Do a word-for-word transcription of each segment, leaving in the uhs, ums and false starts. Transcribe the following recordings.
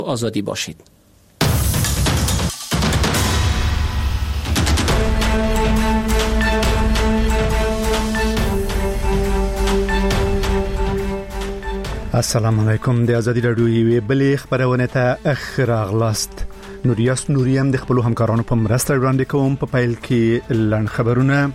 آزادی باشید. السلام علیکم. د ازادي رادیو یوې بلې خبرونه ته اخراغلاست. نوریاس نوریم د خپل همکارانو په مرسته وړاندې کوم. په پایل کې لړن خبرونه.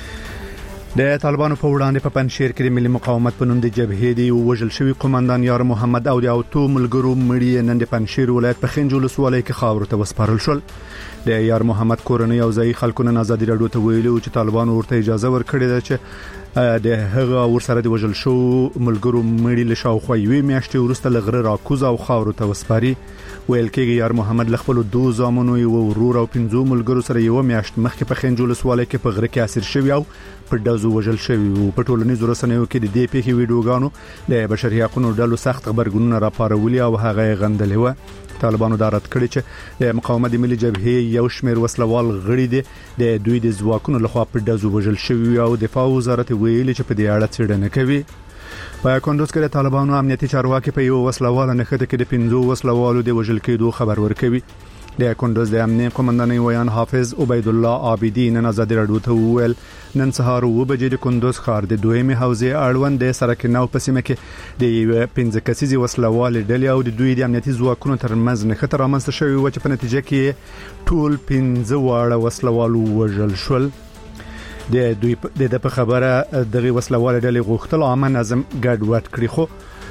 د طالبانو په وړاندې په پنځشیر کې د ملي مقاومت په نوم د جبهې دی وژل شوی قومندان یار محمد او د اوتو ملګرو مړي نن د پنځشیر ولایت په خنجول ولسوالۍ کې خاور ته وسپارل شول. د یار محمد کورنۍ او ځای خلکو نه ازادي رادیو ته ویلو چې طالبانو ورته اجازه ورکړې ده چې د هغه ورسره د وژل شو ملګرو مړي له شاوخوا یوې میاشتې وروسته لغره راکوز او خاور ته وسپاري. ویل کېږي یار محمد لخپل دوه زامنو یو ورور او پنځو ملګرو سره یو میاشت مخکې په خنجول ولسوالۍ کې په غره کې اسیر شوی او په دازو وژل شوی او په ټولنیزو رسنیو کې د دې پیښې ویډیوګانو د بشري حقوقو ډلو سخت خبرګونونه راپارولي او هغه غندلې و. طالبانو دا رد کړی چې د مقاومت ملي جبهې یو شمېر وسلوال غړي دي د دوی د ځواکونو لخوا په دازو وژل شوی او دفاع وزارت ویلي چې په دې اړه څېړنه کوي. په کندوز کې د طالبانو امنیتي چارواکي په یو وسلوال نه خته کې د پنځو وسلوالو د وژل کېدو خبر ورکوي. د کندوز د امنیت قومندان ویان حافظ عبید الله عابدی نن ازادي رادیو ته ویل نن سهار و بجې د کندوز ښار د دویمه حوزې اړوند د سرک نو په سیمه کې د پنځه کسیزي وسلوال ډلې او د دوی د امنیتي ځواکونو ترمنځ نه خطر رامنځته شوی و چې په نتیجه کې ټول پنځه واړه وسلوال وژل شول. د دوی د په خبره دغه وسلوال ډلې غوښتل عامه نظم ګډوډ کړي خو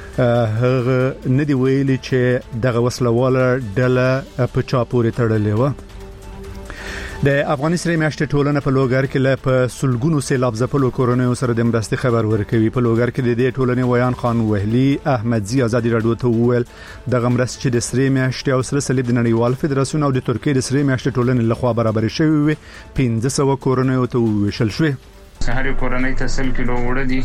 هغه ندی ویلي چې دغه وسلواله ډله په چا پورې تړلې و. د افغانستان میاشتې ټولنه په لوګر کې له په سلګونو سیلاب ځپلو کورونو سره د مرستې خبر ورکوي. په لوګر کې د دې ټولنې ویان خان وهلي احمدزي ازادي رادیو ته وویل دغه مرستې چې د سری میاشتې او سره صلیب د نړیوال فدراسیون او د ترکیې د سری میاشتې ټولنې لخوا برابر شوی وي پنځه سوه کورونو ته وشل شوی. هر کورنۍ ته سل کیلو وړه دي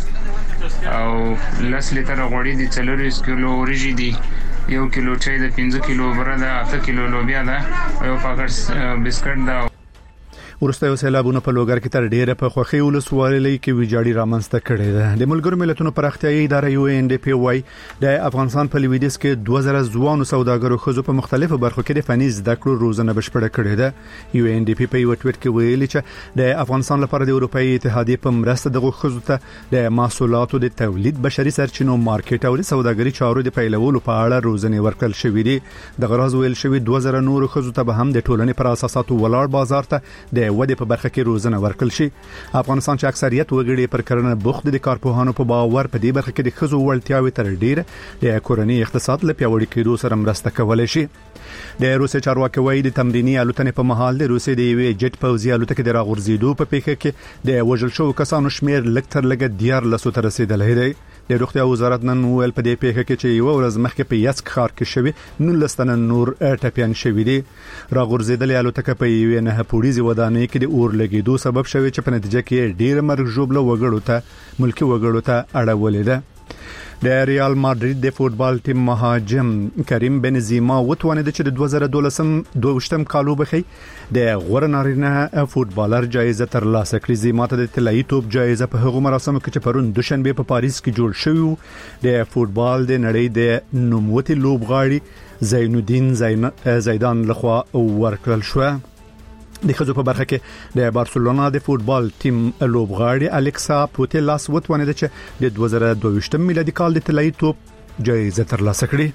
او لس لیټر غوړي دي، څلور کیلو وريجي دي، یو کیلو چای د پنځه کیلو بره ده، اته کیلو لوبیا ده او یو پاکټ بسکټ ده. ورسته یو سیلابونه په لوګر کې تر ډیره په خوخي ولسوالۍ کې ویجاړي رامنځته کړي ده. د ملګرو ملتونو پراختیايي اداره یو ان ډي پی واي د افغانستان په لویدیځ کې دوه زره ځوانو سوداګرو خزو په مختلفو برخو کې د فني زده کړو روزنه بشپړه کړې ده. یو ان ډي پی په یو ټویټ کې ویلي چې د افغانستان لپاره د اروپאי اتحادیې په مرسته دغه خزو ته د محصولاتو د تولید، بشري سرچینو مارکیټ او د سوداګري چارو د پیلولو په اړه روزنه ورکړل شوې دي. د غراز ویل شوی دوه زره نور خزو ته به هم د ټولنې پر اساساتو ولاړ بازار ته د ودې په برخه کې روزنه ورکړل شي. افغانستان چې اکثریت وګړي پر کرنه بوخت دي، کارپوهانو په باور په دې برخه کې د خزو وړتیاوي تر ډیره د کورنۍ اقتصاد له پیاوړي کېدو سره مرسته کولای شي. د روسي چارواکي وایي د تمرینی الوتنې په محل د روسي د یوې جټ پوځي الوتکې د راغورځېدو په پیښه کې د وژل شوو کسانو شمیر لږ تر لږه دیار لسو ته رسیدلی دی. د روغتیا وزارت نن ویل په دې پیښه کې چې یو ورځ مخکې په یسک ښار کې شوی نولس تنه نور ټپيان شوی دي. راغورځېدلې الوتکه په یوې نه پوړیزي ودانۍ کې د اور لګیدو سبب شوی چې په نتیجه کې ډیر مرګ ژوبله وګړو ته ملکی وګړو ته اړولې ده. د ریال مادرید د فوتبال ټیم مهاجم کریم بنزیما وتوانید چې د دوه زره دولسم دوشتم کالو بخي د غوړ نارینه فوتبالر جایزه ترلاسه کړي. زیما ته د طلایي توپ جایزه په هغو مراسمو کې چې پرون دوشنبه په پاریس کې جوړ شوی د فوتبال د نړۍ د نوموتي لوبغاړي زین الدین زیدان لخوا ورکړل شو. د خزو په برخه کې د بارسلونا د فوتبال ټیم لوبغاړي الکسا پوتلاس وتوانید چې د دوه زره دوهشتم میلادي کال د طلایي توپ جایزه ترلاسه کړي.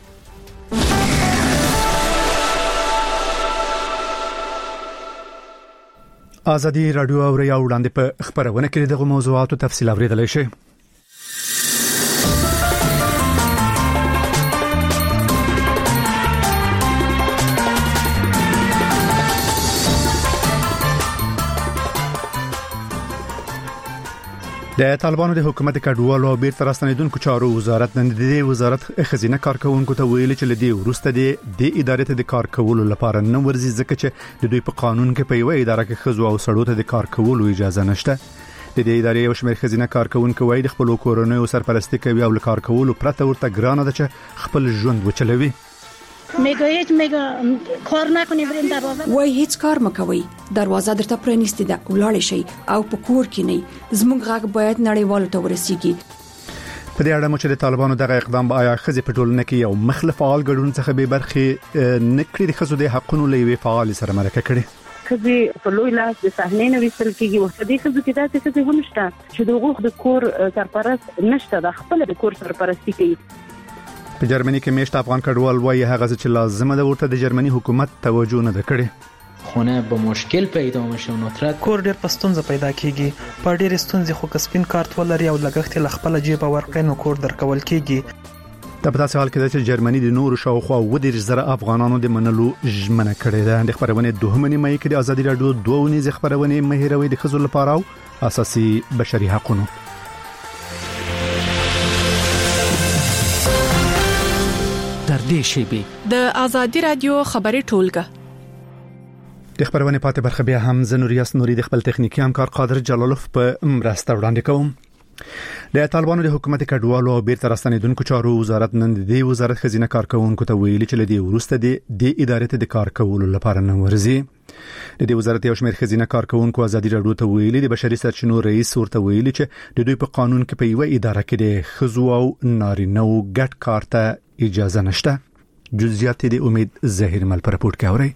ازادي رادیو او ریا وړاندې په خبرونه کې دغه موضوعاتو تفصیل اوریدلای شئ. د طالبانو د حکومت کډوالو او بیرته راستنیدونکو چارو وزارت نن د وزارت خزینه کارکونکو ته ویلي چې لدی ورسته د ادارې ته د کار کولو لپاره نو ورزي ځکه چې د دوی په قانون کې په یوه اداره کې خزو او سړو ته د کار کولو اجازه نشته. د دې ادارې یو شمېر خزینه کارکونکو وایي د خپل کورونو سرپرستی کوي او کار کولو پرته ورته ګرانه ده چې خپل ژوند وچلوي. میگه هیچ میگه کار نکنی بریم دروازه وای هیڅ کار مکوي، دروازه درته پرانیستی ده، ولاړ شي او په کور کې نه زموږ غږ باید نړیوالو ته ورسیږي. په دې اړه مو چې د طالبانو دغه اقدام به آیا ښځې په ټولنه کې یو مخالف فعال ګډون څخه به برخې نکړي د ښځو د حقوقو لوي فعال سره مرکه کړي. خځې په لوی لاس د صحنې نه وستل کیږي او د خځو کې داسې څه هم نشته چې د حقوق د کور سرپرست نشته د خپل د کور سرپرستی کوي. په جرمني کې میشت افغان کډوال وایي هغه چې لازمه ده ورته د جرمني حکومت توجه نه کړي. خونه به مشکل پیدا میشه او نترات کور ډیر پستونزه پیدا کیږي په ډیر ستونزې خو کسبین کارت ولري او لګښت ل خپل جیب ورکړي نو کور درکول کیږي. د په تاسو حال کې چې جرمني د نورو شاوخوا ودیر زره افغانانو د منلو ژمنه کړې ده. د خبرونه دوهمه نیمه کې د ازادي رادیو دوه ونیز خبرونه مهیروي د خزو لپاره او اساسي بشري حقوقو. در دې شیبه د ازادي رادیو خبري ټولګه د خبرونه پاتې برخه بیا هم زنوریاس نوري د خپل تخنیکی همکار قادر جلالوف په مرسته وړاندې کوم. د طالبانو د حکومت کډوالو او بیرته راستنیدونکو چارو وزارت نن د وزارت خزینه کارکونکو ته ویلي چې لدی ورسته د د ادارې ته د کار کولو لپاره نه ورزي. د دې وزارت یو شمېر خزینه کارکونکو ازادي رادیو ته ویلي د بشري سرچینو رئیس ورته ویلي چې د دوی په قانون کې په یو اداره کې د خزو او نارینه او ګډ کار ته اجازه نشته. جزئیات د امید ظاهر مل پر رپورت کوي.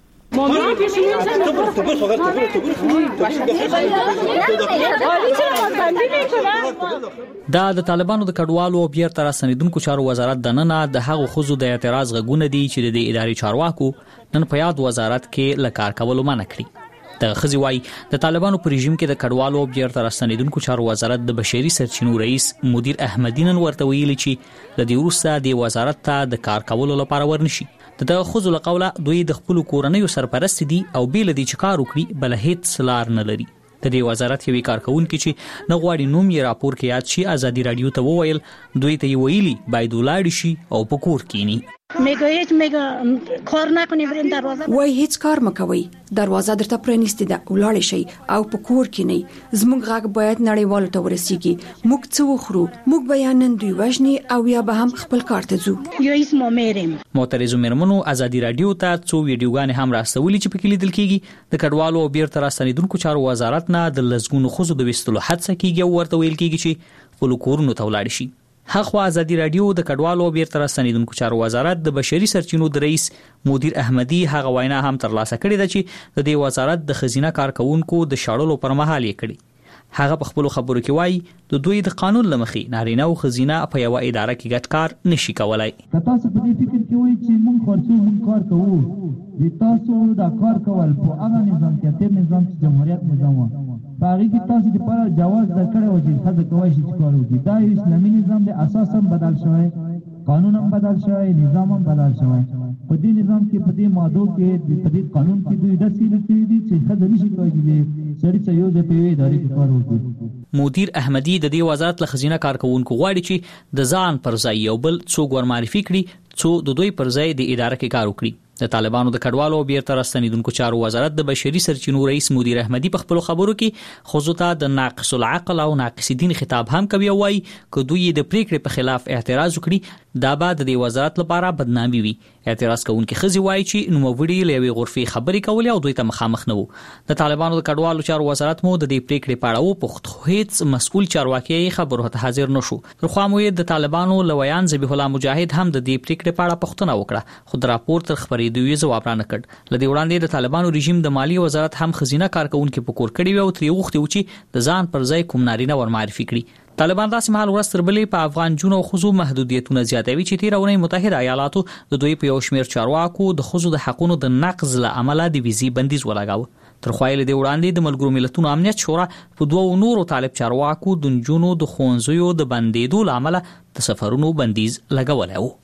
دا د طالبانو د کډوالو او بیرته راستنیدونکو چارو وزارت د نن د هغو خزو د اعتراض غږونه دي چې د اداري چارواکو نن په یاد وزارت کې لکار کولو منع کړی. د خزي وای د طالبانو په رژیم کې د کډوالو او بیرته راستنیدونکو چارو وزارت د بشري سرچینو رئیس مدیر احمدی نن ورته ویلي چې د دې وروسته د وزارت ته د کار کولو لپاره ورنشي. د خزو له قوله دوی د خپل کورنیو سرپرست دي او بیل دي چې کار وکړي بل هیڅ سلار نه لري. د دې وزارت یوې کارکونکو چې نه غواړي نوم یې راپور کې یاد شي ازادي رادیو ته وویل دوی ته ویلي باید ولاړ شي او په کور کینی. میگه هیچ میگه کار نکنی برین دروازه وای هیڅ کار مکوي دروازه درته پرانیستې ده ولاړ شي او په کور کې نه زموږ غږ باید نړیوالو ته ورسیږي موږ څه وخورو موږ بیانن دوی وژني او یا به هم خپل کار ته ځو. یو اسمو میرم معترضو مېرمنو ازادي رادیو ته څو ویډیوګانې هم راستولې چې په کې لیدل کېږي د کډوالو او بیرته راستنیدونکو چارو وزارت نه د لزګونو خزو د وستلو هڅه کیږي او ورته ویل کېږي چې خپل کورونو ته ولاړ شي. هغه ازادي رادیو د کډوالو بیرته راستنیدونکو چارو وزارت د بشري سرچینو د رئیس مدیر احمدی هغه وینا هم ترلاسه کړې ده چې د دې وزارت د خزینه کارکونکو د شاړلو پر مهال یې کړی. هغه په خپل خبرو کې وایي د دوی د قانون لمخې نارینه او خزینه په یو اداره کې ګډ کار نشي کولای. تاسو په دې فکر کې وایي چې موږ خرڅو موږ کار کوو د تاسو دا کار کول په هغه نظام کې تیر نظام چې جمهوریت نظام و باغی کې تاسو د پر جواز درکړی و چې خځه کوي چې کار وکړي. دا اسلامي نظام د اساس هم بدل شوی قانون هم بدل شوی نظام هم بدل شوی. په دې نظام کې په دې ماده کې په دې قانون کې دوی د سیل کې دي چې خځه نشي کوي سړی ته یو د پیوي ادارې کې کار وکړي. مدیر احمدی د دې وزارت له خزینه کارکونکو غواړي چې د ځان پر ځای یو بل څوک ورمعرفي کړي څو د دوی پر ځای د اداره کې کار وکړي. د طالبانو د کډوالو او بیرته راستنیدونکو چارو وزارت د بشري سرچینو رئیس مدیر احمدی په خپل خبرو کې خصوصا د ناقص العقل او ناقص دین خطاب هم کوي او وايي چې دوی د پریکړې په خلاف اعتراض وکړي دا به د وزارت لپاره بدنامي وي. اعتراض کوونکي خزي وايي چې نوموړي لوي غرفي خبري کولې او دوی ته مخامخ نه وو. د طالبانو د کډوالو چارو وزارت مو د دې پریکړې په اړه وپوښت هیڅ مسؤل چارواکي خبرو ته حاضر نشو. تر خو مو د طالبانو لویان ذبیح الله مجاهد هم د دې پریکړې په اړه پوښتنه وکړه خو د راپور تر خبرېدو جواب نه کړ. لدې وړاندې د طالبانو رژیم د مالی وزارت هم خزینه کارکونکو په کور کړی او تری وخت و چې د ځان پر ځای کوم نارینه ور معرفي کړي. طالبان داسې مهال ورستر بلې په افغان جنو خزو محدودیتونه زیاتوي چې تیرونه متحده ایالاتو د دوی په یو شمېر چارواکو د خزو د حقونو د نقض له عمله د ویزي بندیز ولګاوه. تر خوایل دی وړاندې د ملګرو ملتونو امنیت شورا په دوه نورو طالب چارواکو د جنونو د خونځیو د بندیدو لامل د سفرونو بندیز لګولای و.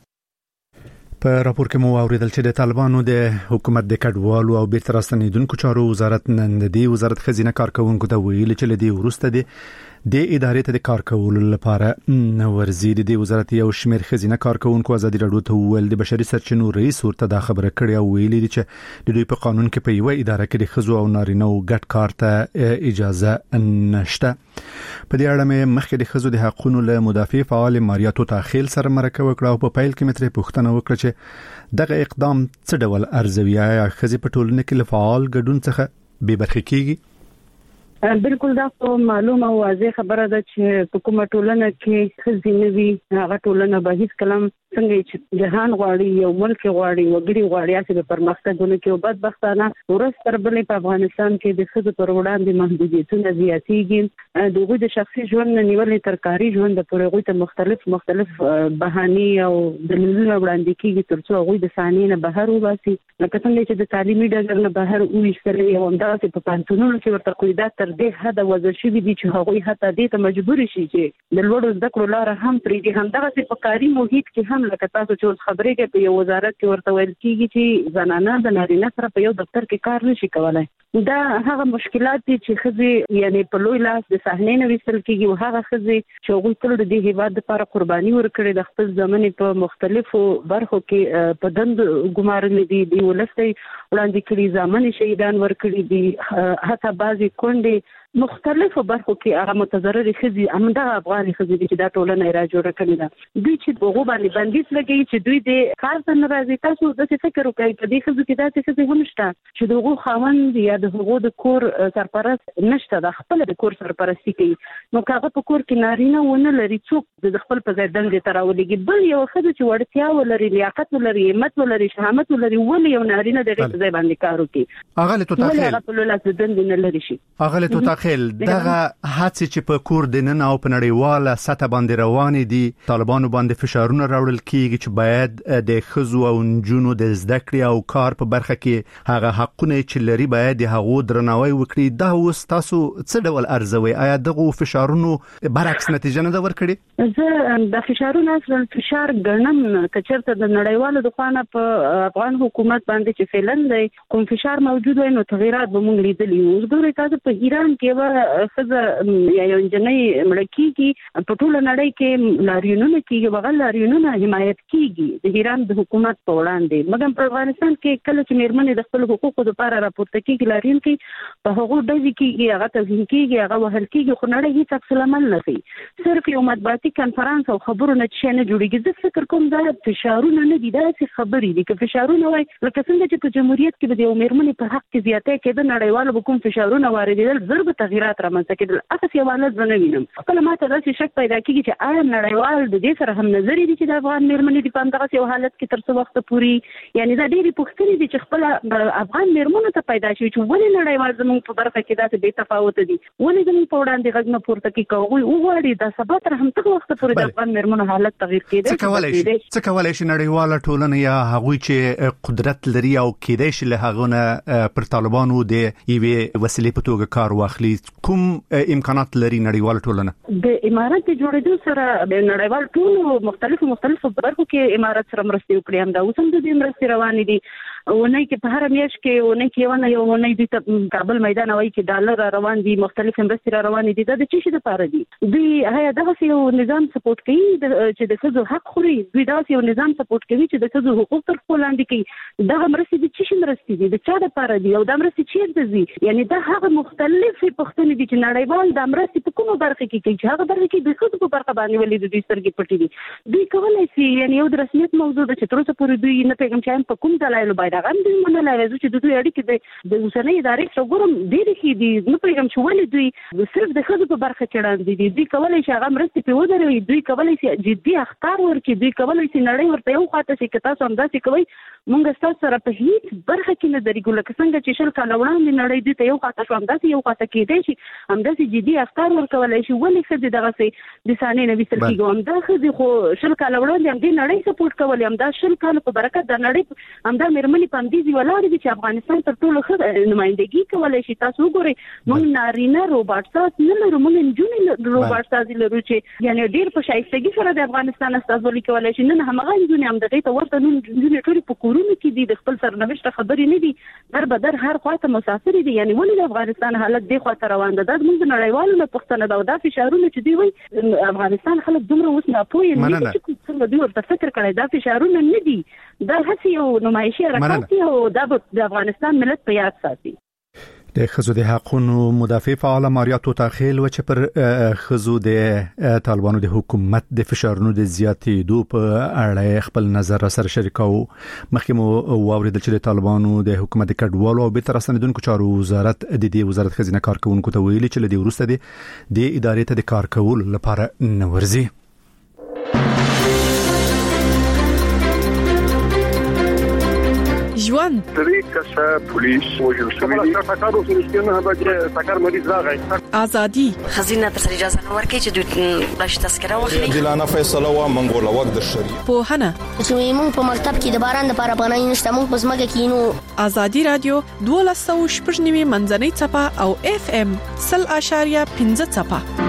په راپور کې مو اوریدل چې د طالبانو د حکومت د کډوالو او بیرته راستنیدونکو چارو وزارت نن د دې وزارت خزینه کارکونکو ته ویل چې لدی ورسته دي د ادارې ته د کار کولو لپاره نه ورزي. د وزارت یو شمېر خزینه کارکونکو ازادي رادیو ته ویل د بشري سرچینو رئیس ورته دا خبره کړې او ویلي دي چې د دوی په قانون کې په یو اداره کې د خزو او نارینه او ګډ کار ته اجازه نشته. په دې اړه مې مخکې د خزو د حقوقو له مدافع فعال ماریا توتاخیل سره مرکه وکړه او په پیل کې مترې پوښتنه وکړه چې دغه اقدام څه ډول ارزوي یا خزي په ټولنه کې له فعال ګډون څخه به برخه کیږي. بالکل دا معلومه او واضح خبره ده چې په کومه ټولنه کې خزینوي هغه ټولنه به هیڅ کلم څنګه چې جهان غواړي یو ملک غواړي وګړي غواړي چې په پرمختګونه کې او بدبختانه ورځ تر بلې په افغانستان کې د ښځو پر وړاندې محدودیتونه زیاتېږي دغه د شخصي ژوند نیولې تر کاري ژوند پورې غوښته مختلف مختلف بهانې او دلیلونه وړاندې کیږي ترڅو هغه د ثانیې نه بهر وباسي لکه څنګه چې د تعلیمي ډګر نه بهر وېستل یو همداسې په پانتونونو کې ورته قیودات تر دې حد وضع شوي دي چې هغه حتی دې ته مجبور شي چې د لوړو زده کړو لار هم پرې دي همدغه په کاري محیط کې هم لکه تاسو چې خبرې کوي په یو وزارت کې ورته ویل کیږي چې زنانه د نارینه سره په یو دفتر کې کار نشي کولای دا هغه مشکلات دي چې خزي یعنی په لوی لاس د صحنې نه وستل کیږي او هغه خزي چې هغه تل د دې هیواد لپاره قرباني ورکړي د خپل ځمنې په مختلفو برخو کې په دند ګمارل دي دی ولستي وړاندې کړي ځمنې شهیدان ورکړي دي حتی بعضي کونډې مختلفو برخو کې هغه متضرر خزي همدغه افغاني خزي چې دا ټولنه را جوړه کړې ده دوی چې هغه باندې بندیز لګي چې دوی د کار څخه ناراضي تاسو د څه فکر وکړئ په دې خزي کې دا څه هم نشته چې دغه خوند یا دغه د کور سرپرست نشته د خپل د کور سرپرستی کوي نو هغه په کور کې نارینه ونه لري څوک د خپل په ځای دندې تراولېږي بل یو خزي چې وړتیا ولري لیاقت ولري همت ولري شهامت ولري ولې یو نارینه دغه ځای باندې کار وکړي هغه له تو تاخیل هغه په لولاس دندې نه لري شي هغه له تو تاخیل دغه هڅه چې په کور د نن او په نړیواله سطح باندې روان دي طالبانو باندې فشارونه راوړل کیږي چې باید د خزو او نجونو د زده کړې او کار په برخه کې هغه حقونه چې لري باید هغه درناوی وکړي دا اوس تاسو څه ډول ارزوي آیا دغه فشارونو برعکس نتیجه نه ورکړي زه د فشارونو اصل فشار ګڼم کچرته د نړیوالو د خوانه په افغان حکومت باندې چې فعلن دی کوم فشار موجود وي نو تغیرات به مونږ لیدلی اوس ګورئ تاسو په ایران کې و یا یو انجنۍ مړکیږي په ټوله نړۍ کې لاریونونه کیږي بغل لاریونونه حمایت کیږي د ایران د حکومت په وړاندې مګر په افغانستان کې کله چې میرمنې د خپل حقوقو لپاره راپورته کیږي لاریون کې په هغه ډول کې هغه توهین کیږي هغه وهل کیږي خو نړۍ هیڅ عکس العمل نه کوي صرف یو مطبوعاتي کانفرنس او خبرونه چې نه جوړیږي زه فکر کوم دا فشارونه نه دي دا څه خبرې دي چې فشارونه وای لکه څنګه چې په جمهوریت کې د یو میرمنې په حق کې زیاتې کېده نړیوالو به کوم فشارونه واردېدل ضرب تغیرات رامنځته کېدل اته یو حالت زنه وینم کله ماته داسې شک پیدا کیږي چې آیا نړیوال د دې سره هم نظر دي چې د افغان میرمنې د پام دغه یو حالت کې تر څو وخت پوري یعنی دا ډېری پوښتنې دي چې خپل افغان میرمنو ته پیدا شي چې ولې نړیوال زموږ په برخه کې داسې بې تفاوت دي ولې زموږ په وړاندې غږ نه پورته کوي کوي او وړي د سبا تر هم تر وخت پورې د افغان میرمنو حالت تغیر کېده څه کولای شي څه کولای شي نړیواله ټولنه یا هغوی چې قدرت لري او کېدای شي له هغونه پر طالبانو د یوې وسیلې په توګه کار واخلي کوم امکانات لري نړیواله ټولنه د امارات جوړېدو سره د نړیوال ټول مختلفو مختلفو برخو کې امارات سره مرستې وکړي هم دا اوس هم د دې مرستې روانې دي ونې کې په هر میاشت کې ونې کې ونه یو ونې د کابل میدان وای کې ډالر روان دي مختلف مرستې روان دي د چی شي لپاره دي دوی هيا دغه یو نظام سپورټ کوي چې د خزو حق خوري دوی دغه یو نظام سپورټ کوي چې د خزو حقوق تر خپل کوي دغه مرستې د چی شي مرستې دي د چا لپاره دي او د مرستې چیرته دي یعنی دا هغه مختلف پښتنې دي چې نړیوال د مرستې په کومه برخه کې کوي چې هغه برخه کې د خزو په برخه باندې ولې د دوی سترګې پټې دي دوی کولای شي یعنی یو د رسمیت موضوع ده چې تر اوسه پورې دوی نه پیغام چایم په کوم دلایل باندې هغه دوی منلای وځي چې د دوی اړیکې د د اوسنۍ ادارې سره ګورم ډېرې ښې دي نه پیغام چې ولې دوی صرف د خزو په برخه کې وړاندې دي دوی کولای شي هغه مرستې په ودروي دوی کولای شي جدي اخطار ورکړي دوی کولای شي نړۍ ورته یو خاطر شي که تاسو همداسې کوئ مونږ ستاسو سره په هیڅ برخه کې نه درېږو لکه څنګه چې شل کاله وړاندې نړۍ دوی ته یو خاطر شو همداسې یو خاطر کېدای شي همداسې جدي اخطار ورکولی شي ولې ښځې دغسې د صحنې نه ویستل کېږي همدا ښځې خو شل کاله وړاندې همدې نړۍ سپورټ کولی همدا شل کاله په برکت د نړۍ همدا میرمنې په همدې ځای ولاړې دي چې افغانستان تر ټولو ښه نمایندګي کولی شي تاسو وګورئ موږ نارینه روباټ ساز نه لرو موږ نجونې روباټ سازي لرو چې یعنی ډېر په ښایستګي سره د افغانستان استازولي کولی شي نن همغه نجونې همدغې ته ورته نن نجونې ټولې په کورونو کې دي د خپل سرنوشت خبرې نه دي در به در هر خواته مسافر دي یعنی ولې د افغانستان حالت دی خواته روان ده دا موږ د نړیوالو نه پوښتنه ده او دا فشارونه چې دوی وایي افغانستان خلک دومره اوس ناپوهه نه دي چې څنګه دوی ورته فکر کړی دا فشارونه نه دي دا هسې یو نمایشي حرکت دی او دا د افغانستان ملت په یاد ساتي د خزو د حقوقو مدافع فعال ماریا توتاخیل و چې پر خزو د طالبانو د حکومت د فشارونو د زیاتېدو په اړه خپل نظر سره شریکاو. مخکې مو واوریدل چې د طالبانو د حکومت د کډوالو او بیرته راستنیدونکو چارو وزارت د دې وزارت خزینه کارکونکو ته ویلي چې د وروسته د ادارې ته د کار کولو لپاره نورځي. ژوند درې کسه پولیس وژل شوی دي. تاسو سره چې تکر مریض راغی. ازادي خزینه تر اجازه نه ورکړي چې دوی بلش تذکره واخلي. دلانه فیصله وا منګول وخت د شری. په هنه چې موږ په مکتب کې د باران لپاره پناه نشته، موږ په ځمکه کې نو. ازادي رادیو دولس سوه شپږ نوي منځنۍ چپه او اف ام صفر اشاریه پنځه چپه.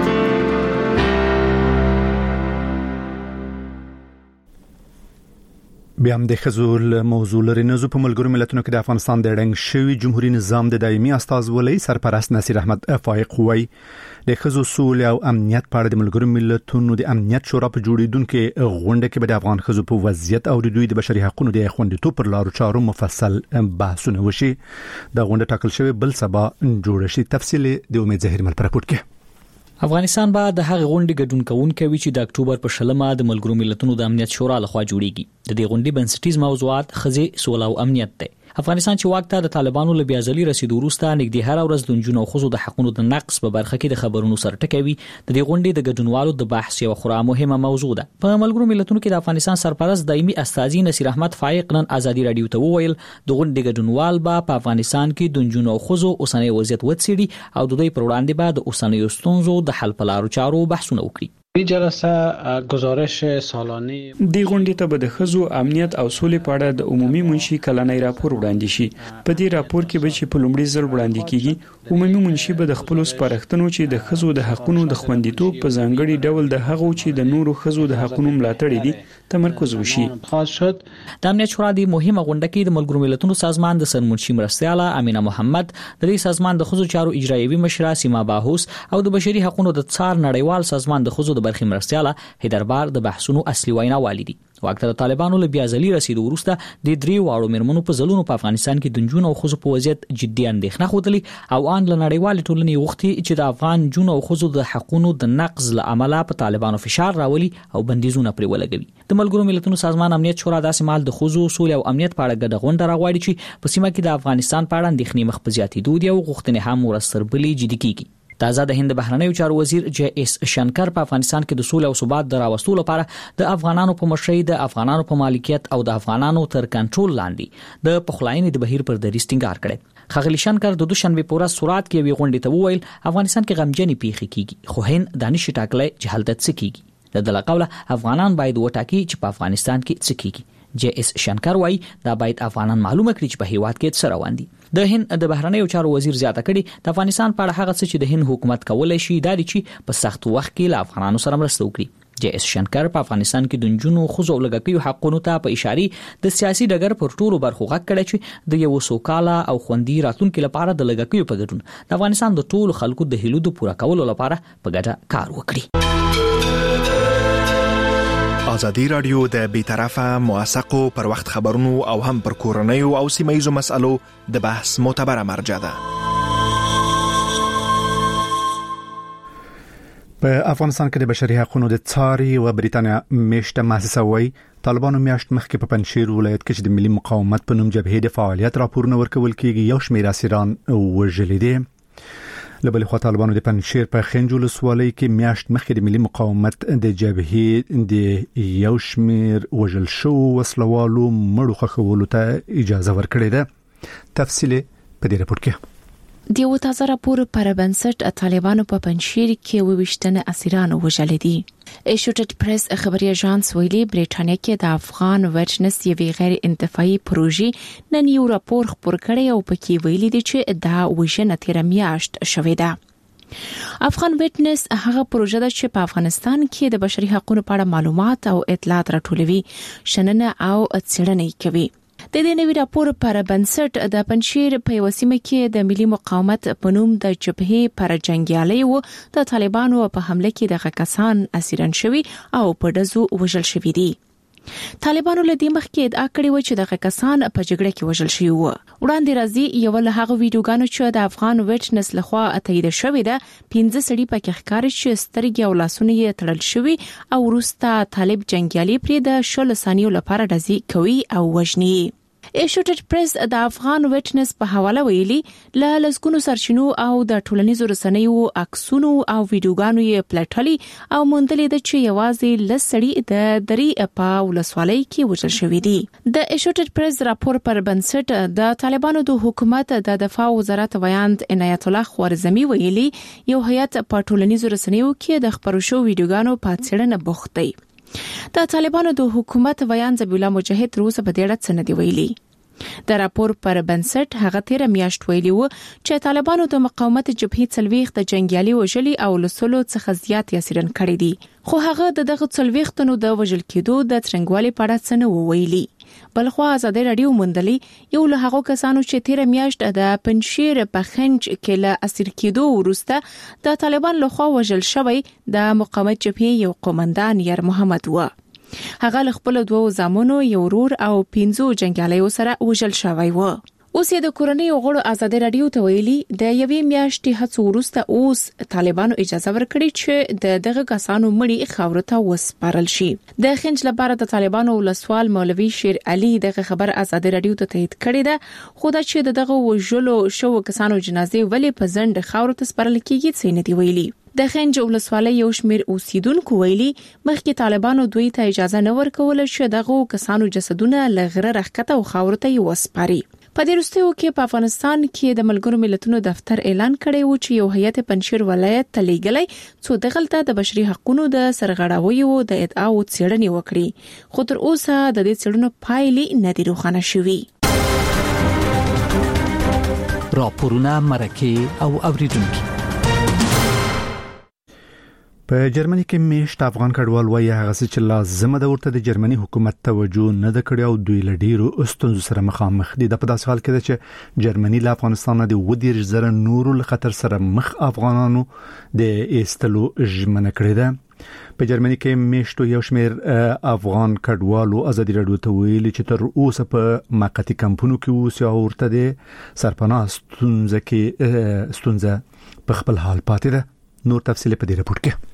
بیا هم د خزول موضوع لري. نزو په ملګرو ملتونو کې د افغانستان د ړنګ شوی جمهوریت نظام د دایمي استازولۍ سرپرست نصیر احمد فائق وایي د خزو سولې او امنیت په اړه د ملګرو ملتونو د امنیت شورا په جوړیدونکو غونډه کې به د افغان خزو په وضعیت او د دوی د بشري حقوقو د خوندیتوب پر لارو چارو مفصل بحثونه وشي. د غونډه ټاکل شوی بل سبا جوړ شي. تفصیل د امید زهیر مل پر راپورټ کې. افغانستان به د هغې غونډې ګډون کوونکی وي چې د اکتوبر په شلمه د ملګرو ملتونو د امنیت شورا لخوا جوړیږي. د دې غونډې بنسټیز موضوعات ښځې، سوله او امنیت دي. افغانستان چې واک ته د طالبانو له بیازلي رسیدو وروسته نږدې هر ورځ د نجونو او ښځو د حقوقو د نقض په برخه کې د خبرونو سره ټکوي. د دې غونډې د ګډونوالو د بحث یو خورا مهمه موضوع ده. په ملګرو ملتونو کې د افغانستان سرپرست دایمي استازي نصیر احمد فائق نن ازادي رادیو ته وویل د غونډې ګډونوال به په افغانستان کې د نجونو او ښځو اوسنۍ وضعیت وڅېړي او د دوی پر وړاندې به د اوسنیو ستونزو د حل په لارو چارو بحثونه وکړي. این جلسه گزارش سالانه دی غونډې ته به د ښځو امنیت او سولې په اړه د عمومي منشي کلنۍ راپور وړاندې شي. په دې راپور کې به چې په لومړي ځل وړاندې کیږي، عمومي منشي به د خپل سپارښتنو چې د ښځو د حقوقو د خوندیتوب په ځانګړي ډول د هغو چې د نورو ښځو د حقوقو ملاتړ دي تمرکز وشي. د امنیت شورا د مهمه غونډه کې د ملګرو ملتونو سازمان د سرمنشي مرستیاله امینه محمد، د دې سازمان د ښځو چارو اجرایوي مشره سیما باهوس او د بشري حقوقو د څار نړیوال سازمان د ښځو برخي مرستياله هیدربار د بحثونو اصلي وینا والدي. وخت د طالبانو له بیازلي رسیدو وروسته د درې واړو مرمنو په ځلونو په افغانستان کې د جنونو او ښځو په وضعیت جدي اندېښنه خوتلي او ان له نړیوال ټولنې وختي چې د افغان جنونو او ښځو د حقوقو د نقض له امله په طالبانو فشار راولي او بندیزونه پرې ولګوي. د ملګرو ملتونو سازمان امنیت شورا داسې مال د ښځو سولې او امنیت په اړه ګډه غونډه راغواړي چې په سیمه کې د افغانستان په اړه اندېښنې مخ په زیاتېدو دي او غوښتنې هم ورسربلي جدي کیږي. تازه د هند بهرنیو چارو وزیر جے اس شنکر په افغانستان کې د سولې او ثبات د راوستلو لپاره د افغانانو په مشرۍ د افغانانو په مالکیت او د افغانانو تر کنټرول لاندې د پخلاینې د بهیر پر دریځ ټینګار کړی. خغلی شنکر د دوشنبه په ورځ سورات کې وی غونډې ته وویل افغانستان کې غمجنې پیښې کیږي، خو هند دانش ټاکلې چې حالت څه کیږي. د دغه قوله افغانان باید وټاکي چې په افغانستان کې څه کیږي. جے اس شنکر وایي دا باید افغانان معلومه کړي چې په هیواد کې څه روان دي. د هند د بهرنیو چارو وزیر زیاته کړي د افغانستان په اړه هغه څه چې د هند حکومت کولای شي دا دي چې په سخت وخت کې له افغانانو سره مرسته وکړي. جے اس شنکر په افغانستان کې د جنونو خزو لګکیو حقونو ته په اشاره د سیاسي ډګر پر ټولو برخو غږ کړی چې د یو سوکاله او خوندي راتلونکو لپاره د لګکیو په ګډون د افغانستان د ټولو خلکو د هیلو د پوره کولو لپاره په ګډه کار وکړي. ازادي رادیو د بیطرفه موثقو پر وخت خبرونو او هم پر کورنیو او سیمایي مسالو د بحث معتبره مرجع ده. په افغانستان کې د بشري حقوقو د څاري او بریتانیا میشته مؤسسه وایي طالبانو میاشت مخکې په پنځشیر ولایت کې د ملي مقاومت په نوم جبهې د فعالیت راپورونه ورکول کېږي یو شمېر اسیران وژل دي. لبل خو طالبانو د پنځشیر په خنجول سوالۍ کې میاشت مخکې د ملي مقاومت د جبهې د یو شمېر وژل شو وسلوالو مړو خښولو ته اجازه ورکړې ده. تفصیل په دې راپور کې. دیو تازه راپور پر بنسټ طالبانو په پنځشیر کې وویشتنه اسیران وژل دي. ایشوټډ پریس خبري اژانس ویلي بریټانیا کې د افغان ویټنس یوې غیر انتفاعي پروژې نن یو راپور خپور کړی او پکې ویلي دي چې دا وژنه تیر میاشت شوې ده. افغان ویټنس هغه پروژه ده چې په افغانستان کې د بشري حقوقو په اړه معلومات او اطلاعات راټولوي، شننه او څېړنه کوي. د دې نوي راپور پر بنسټ د پنځشیر په وسیمه کې د ملي مقاومت په نوم د جبهې پر جنگیالي وو د طالبانو په حمله کې د کسان اسیران شوي او په دزو وژل شوي دي. طالبانو له دې مخکې ادعا کړې و چې دغه کسان په جګړه کې وژل شوي وو. وړاندې راځي یو له هغه ویډیوګانو چې د افغان ویټنس لخوا تایید شوې ده، پنځه سړي پکې ښکاري چې سترګې او لاسونه یې تړل شوي او وروسته طالب جنگیالي پرې د شل ثانیو لپاره ډزې کوي او وژني. ایشوټډ پریس د افغان ویټنس په حواله ویلي له لسګونو سرچینو او د ټولنیزو رسنیو عکسونو او ویډیوګانو یې پلټلي او موندلې ده چې یوازې لس سړي د دري په ولسوالۍ کې وژل شوي دي. د ایشوټډ پریس راپور پر بنسټ د طالبانو د حکومت د دفاع وزارت ویاند عنایت الله خوارزمي ویلي یو هیئت په ټولنیزو رسنیو کې د خبرو شو ویډیوګانو په څېړنه بوخت دی. د طالبانو د حکومت ویان ذبیح الله مجاهد تر اوسه په دې اړه څه نه دی ویلي. د راپور پر بنسټ هغه تیر میاشت ویلي وو چې طالبانو د مقاومت جبهې څلويخت د جنگیالي وژلي او لسلو څخه زیات یاسرن کړی دي، خو هغه د دغه څلويختونو د وژل کېدو د څرنګوالي په اړه څه نه ویلي. بلخو ازادي رادیو موندلي یو له هغه کسانو چې تیر میاشت د پنځشیر په خنج کې له اسیر کېدو وروسته د طالبان لخوا وژل شوی د مقاومت جبهې یو قومندان یار محمد و. هغه له خپل دوه زامنو یو ورور او پنځو جنگیالیو سره وژل شوی و. اوس یې د کورنۍ غړو ازادي رادیو ته ویلي د یوې میاشتې هڅو وروسته اوس طالبانو اجازه ورکړي چې د دغه کسانو مړي خاورو ته وسپارل شي. د خنج لپاره د طالبانو ولسوال مولوي شیر علي دغه خبر ازادي رادیو ته تایید کړی ده، خو دا چې دغه وژلو شو کسانو جنازې ولې په زند خاورو ته سپارل کیږي څه نه دی ویلي. د خنج ولسوالۍ یو شمیر اوسیدونکو ویلي مخکې طالبانو دوی ته اجازه نه ورکول چې دغه کسانو جسدونه لغره رخکته او خاورو ته وسپاري. په دې وروستیو کې په افغانستان کې د ملګرو ملتونو دفتر اعلان کړی و چې یو هیئت پنځشیر ولایت ته لیږلی څو دغلته د بشري حقوقو د سرغړاویو د ادعاو څېړنې وکړي، خو تر اوسه د دې څېړنو پایلې نه دي روښانه شوي. راپورونه مرکه او اوریدونکو. په جرمني کې میشت افغان کډوال وایي هغه چې لازم ده ورته د جرمني حکومت توجه نه د کړی او دوی لډیرو استونزو سره مخامخ دي. د په داسې حال کې ده چې جرمني له افغانستان نه د ودیر زره نورو له خطر سره مخ افغانانو د ایستلو ژمنه کړې ده. په جرمني کې میشتو یو شمیر افغان کډوالو ازادي رادیو ته ویلي چې تر اوسه په موقتی کمپونو کې اوسي او ورته د سرپناه ستونزه کې ستونزه په خپل حال پاتې ده. نور تفصیل په دې راپور کې.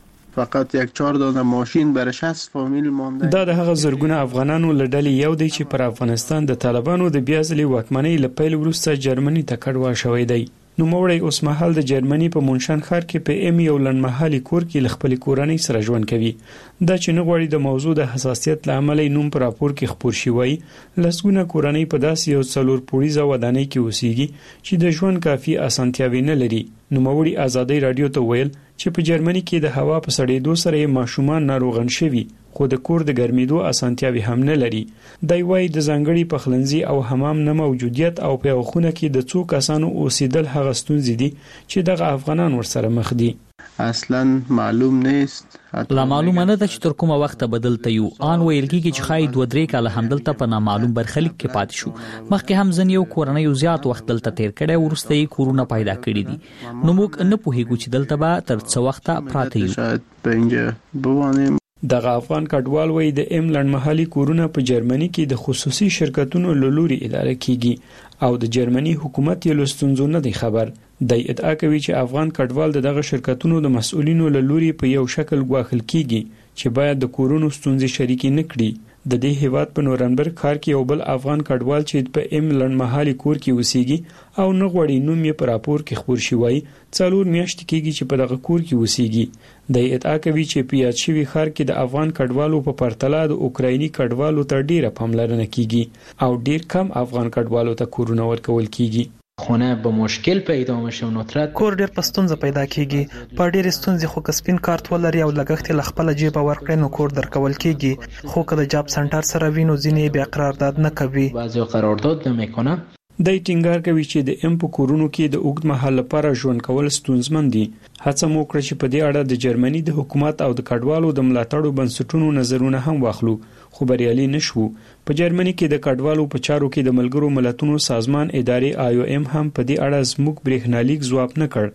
فقط یک چهار دانه ماشین برای شصت فامیل مانده. دا د هغه زرګونه افغانانو لړلې یو دی چې پر افغانستان د طالبانو د بیازلي واکمنۍ له پیل وروسته جرمني ته کډوال شوی دی. نو موړی اوس مهال د جرمني په مونشن ښار کې په ام یو لنډمهالي کور کې خپل کورنۍ سره ژوند کوي. دا چې نه غواړي د موضوع د حساسیت لامل نوم پر راپور کې خبر شي وای لسګونه کورنۍ په داسې یو څلور پوړیزه ودانۍ کې اوسېږي چې د ژوند کافي اسانتیاوي نه لري. نو موړی ازادي رادیو ته ویل چې په جرمني کې د هوا په سړېدو سره ماشومان ناروغان شوي خو د کور د ګرمېدو اسانتیاوي هم نه لري. دی وايي د ځانګړي پخلنځي او حمام نه موجودیت او په خونه کې د څو کسانو اوسېدل هغه ستونزې دي چې دغه افغانان ورسره مخ دي. اصلا معلوم نیست. لا معلومه نه ده چې تر کومه وخت بدلته یو ان ویل کېږي چې خای دوه درې کاله همدلته په نامعلوم برخلیک کې پاتې شو. مخکې هم ځن یو کورنۍ یو زیات وخت دلته تیر کړي ورسته یې کورونه پیدا کړي دي. نو موږ نه پوهیږو چې دلته به تر څو وخت پراته یو. شاید پنځه بوانه دغه افغان کډوال وای د ام لنډمهالي کورونه په جرمني کې د خصوصي شرکتونو لوري اداره کیږي او د جرمني حکومت یې لستونزو نه دی خبر. د ادعا کوي چې افغان کډوال دغه شرکتونو د مسؤلینو لوري په یو شکل غواخل کیږي چې باید د کورونو ستونزې شریکي نه کړي. د دې هیواد په نورنبرګ ښار کې یو بل افغان کډوال چې په ام لنډمهالي کور کې اوسېږي او نه غوړي نوم یې په راپور کې خبر شوی څلور میاشتې کېږي چې په دغه کور کې اوسېږي. د ادعا کوي چې په یاد شوی ښار کې د افغان کډوالو په پرتله د اوکرایني کډوالو ته ډیره پاملرنه کیږي او ډیر کم افغان کډوالو ته کورونه ورکول کیږي. خونه به مشکل پیدا میشه و ندرت کور ډیر پستونزه پیدا کیږي. په ډیر ستونزې خو کسبین کارت ولري او لګښت له خپل جیب ورکړي نو کور درکول کیږي. خو کله جاب سنټر سره وینو ځینې بیا قرارداد نه کوي. بعضی قرارداد نمیکنه. د ټینګار کوي چې د ام په کورونو کې د اوږد مهال لپاره ژوند کول ستونزمن دي. هڅه مو کړې چې په دې اړه د جرمني د حکومت او د کډوالو د ملاتړو بنسټونو نظرونه هم واخلو خو بریالي نشو. په جرمني کې د کډوالو په چارو کې د ملګرو ملتونو سازمان ادارې آی او ام هم په دې اړه زموږ برېښنالیک ځواب نه کړ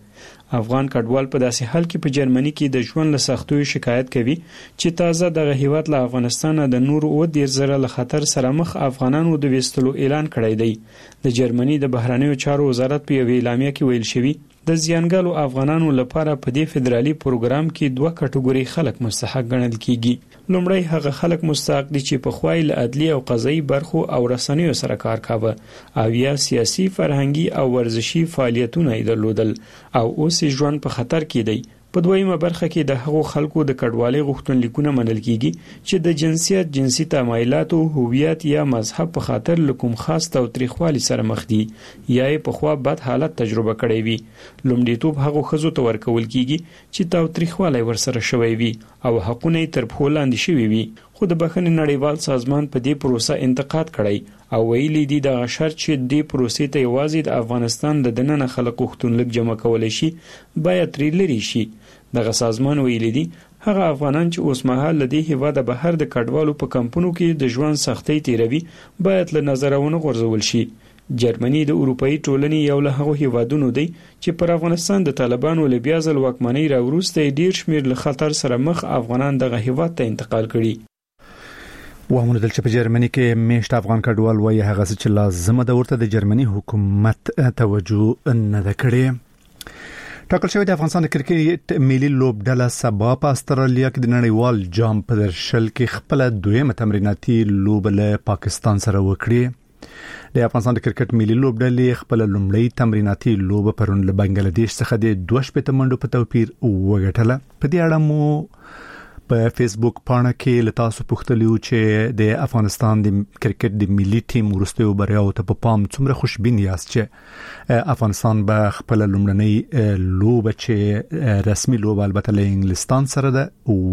افغان کډوال په داسې حال کې په جرمني کې د ژوند له سختیو شکایت کوي چې تازه دغه هیواد له افغانستان د نور او ډیر زره له خطر سره مخ افغانانو د وستلو اعلان کړی دی د جرمني د بهرنیو چارو وزارت په یوه اعلامیه کې ویل شوی د زیانګالو افغانانو لپاره په دې فدرالي پروګرام کې دوه کټګوري خلک مستحق ګڼل کیږي لومړی هغه خلک مستحق دي چې په خوای له عدلي او قضایي برخو او رسنیو سره کار کاوه او یا سیاسي فرهنګي او ورزشي فعالیتونه یې درلودل او اوس ژوند په خطر کې دی په دویمه برخه کې د هغو خلکو د کډوالۍ غوښتنلیکونه منل کیږي چې د جنسیت جنسي تمایلات او هویت یا مذهب په خاطر لکم خاص توتریخوالي سره مخ دي یا په خوا بد حالت تجربه کړی وي لومړیتوب هغو خزو ته ورکول کیږي چې توتریخوالي ورسره شوی وي او حقونه تر پښو لاندې شوی وي خو د بخښنې نړیوال سازمان په دې پروسه انتقاد کړی او ویلي دي د شرط چې د پروسې ته یوازې د افغانستان د دننه خلکو غوښتنلیک جمع کولای شي باید ترې لري شي دغه سازمان ویلي دي هغه افغانان چې اوس مهال له دې هیواده بهر د کډوالو په کمپونو کې د ژوند سختۍ تیروي باید له نظره ونه غورځول شي جرمني د اروپאי ټولنې یو له هغو هیوادونو دی چې پر افغانستان د طالبانو له بیا ځل واکمنۍ راوروسته ډیر شمیر له خطر سره مخ افغانان دغه هیواد ته انتقال کړي وامونه دل چې په جرمني کې میشت افغان کډوال وایي هغه چې لازم ده ورته د جرمني حکومت توجه نه وکړي ټاکل شوی د افغانستان د کرکټ ملي لوبډله سبا په استرالیا کې د نړیوال جام په درشل کې خپل دویمه تمریناتي لوب له پاکستان سره وکړي د افغانستان د کرکټ ملي لوبډلې خپل لومړی تمریناتي لوب پرون له بنگلاديش څخه د دوه شپږ منډو په توپیر وګټله په دې اړه مو په فیسبوک پاڼه کې لتاسو پوښتلیو چې د افغانستان د کرکټ د ملي ټیم ورستیو بریاو ته په پام څومره خوشبین یاست چې افغانستان به خپل لومړنۍ لوب چې رسمي لوب البته له انګلستان سره ده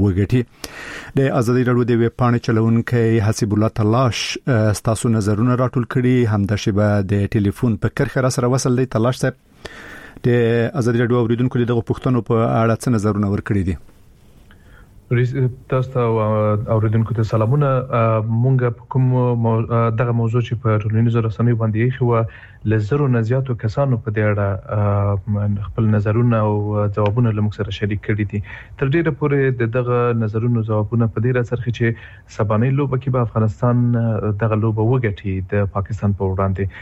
وګټي د ازادي راډیو د ویب پاڼې چلونکو حسیب الله تلاش تاسو نظرونه راټول کړي همدا شبه د ټلیفون په کرخه سره وصل دی تلاش صاحب د ازادي راډیو اوریدونکو دغه پوښتنو په اړه څه نظرونه ورکړي دي تاسو ته اوریدونکو ته سلامونه مونږ په کوم دغه موضوع چې په ټولنیزو رسنیو باندې خو لزرو نزياتو کسانو په دې اړه خپل نظرونه او ځوابونه لموږ سره شریک کړي دي تر ډیره پورې دغه نظرونو ځوابونه په دې راڅرخي چې سبانه لوبه کې به افغانستان دغه لوبه وګټي د پاکستان په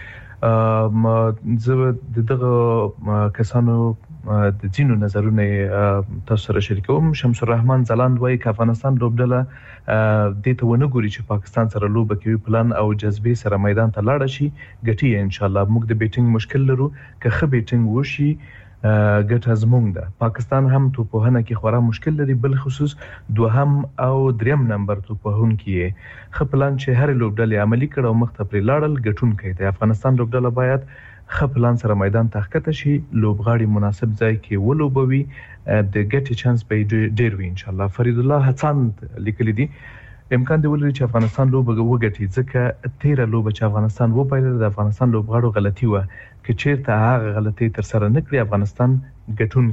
وړاندې زه دغه کسانو د جنو نظرونه تاسو سره شریکوم شمس الرحمن زلاند وایي چې افغانستان لوبډله د ته ونه ګوري چې پاکستان سره لوبه کوي پلان او جذبه سره میدان ته لاړ شي ګټي ان شاء الله موږ د بیټینګ مشکل لرو که خه بیټینګ وشي ګټه زمونږ ده پاکستان هم توپوهنه کې خورا مشکل لري بل خصوص دوهم او دریم نمبر توپوهن کې خه پلان چې هر لوبډله عملی کړه او مخ ته پر لاړل ګټون کوي د افغانستان لوبډله باید خپلان سره میدان تحقیق شي لوبغاړي مناسب ځای کې ولوبوي د ګټي چانس به ډیر وي ان شاء الله فرید الله حسن لیکلی دي امکان دی ولري چې افغانستان لوبه وګټي ځکه تیر لوبه چې افغانستان وبایل د افغانستان لوبغاړو غلطي و چې چیرته هغه غلطي تر سره نکړي افغانستان ګټون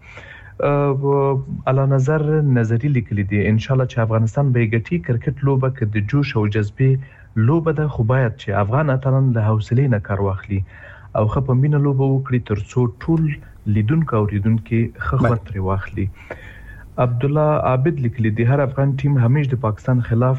کړي علا نظر نظری لیکلی دي ان شاء الله چې افغانستان به ګټي کرکټ لوبه کې د جوش او جذبه لوبه ده خو باید چې افغان اتلان له حوصلې نه کار واخلي او خپل مینه لوبه وکړي ترڅو ټول لیدونکو او لیدونکو خخوت لري واخلي عبد الله عابد لیکلی دی هر افغان ټیم همیشه د پاکستان خلاف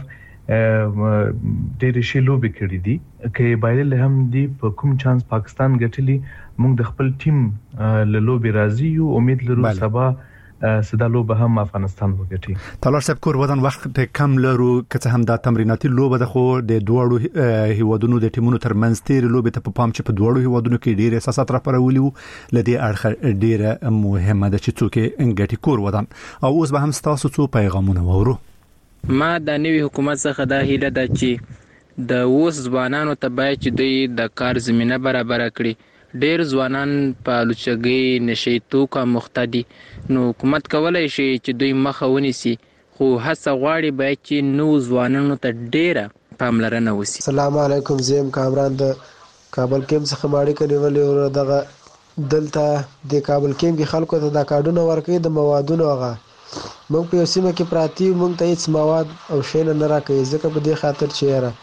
ډېر شي لوبي کړی دي کې بایل هم دی په کوم چانس پاکستان ګټلی موږ د خپل ټیم له لوبي راضي یو امید لرو سبا سدا لوبه هم افغانستان وګټي تلاش صاحب کور ودان وخت کم لرو که هم دا تمریناتي لوبه ده خو د دوړو هیوادونو د ټیمونو ترمنځ تیر لوبه ته په پام چې په دوړو هیوادونو کې ډیر احساسات را پرولي لدی اړه ډیره مهمه ده چې څوک انګټي کور ودان او اوس به هم تاسو څو پیغامونه وورو ما د نوي حکومت څخه دا هیله ده چې د اوس ځوانانو ته باید چې دوی د کار زمينه برابر کړي ډیر ځوانان په لوچګي نشي توکه مختدي نو حکومت کولای شي چې دوی مخه ونیسي خو هڅه غواړي باید چې نو ځوانانو ته ډیره پاملرنه وسی السلام علیکم زم کامران د کابل کېم څخه ماړی کړي ولې دغه دلته د کابل کېم کې خلکو ته د کارډونو ورکړي د موادونو هغه موږ په سیمه کې پراتی موږ ته هیڅ مواد او شی نه راکړي ځکه په دې خاطر چې یاره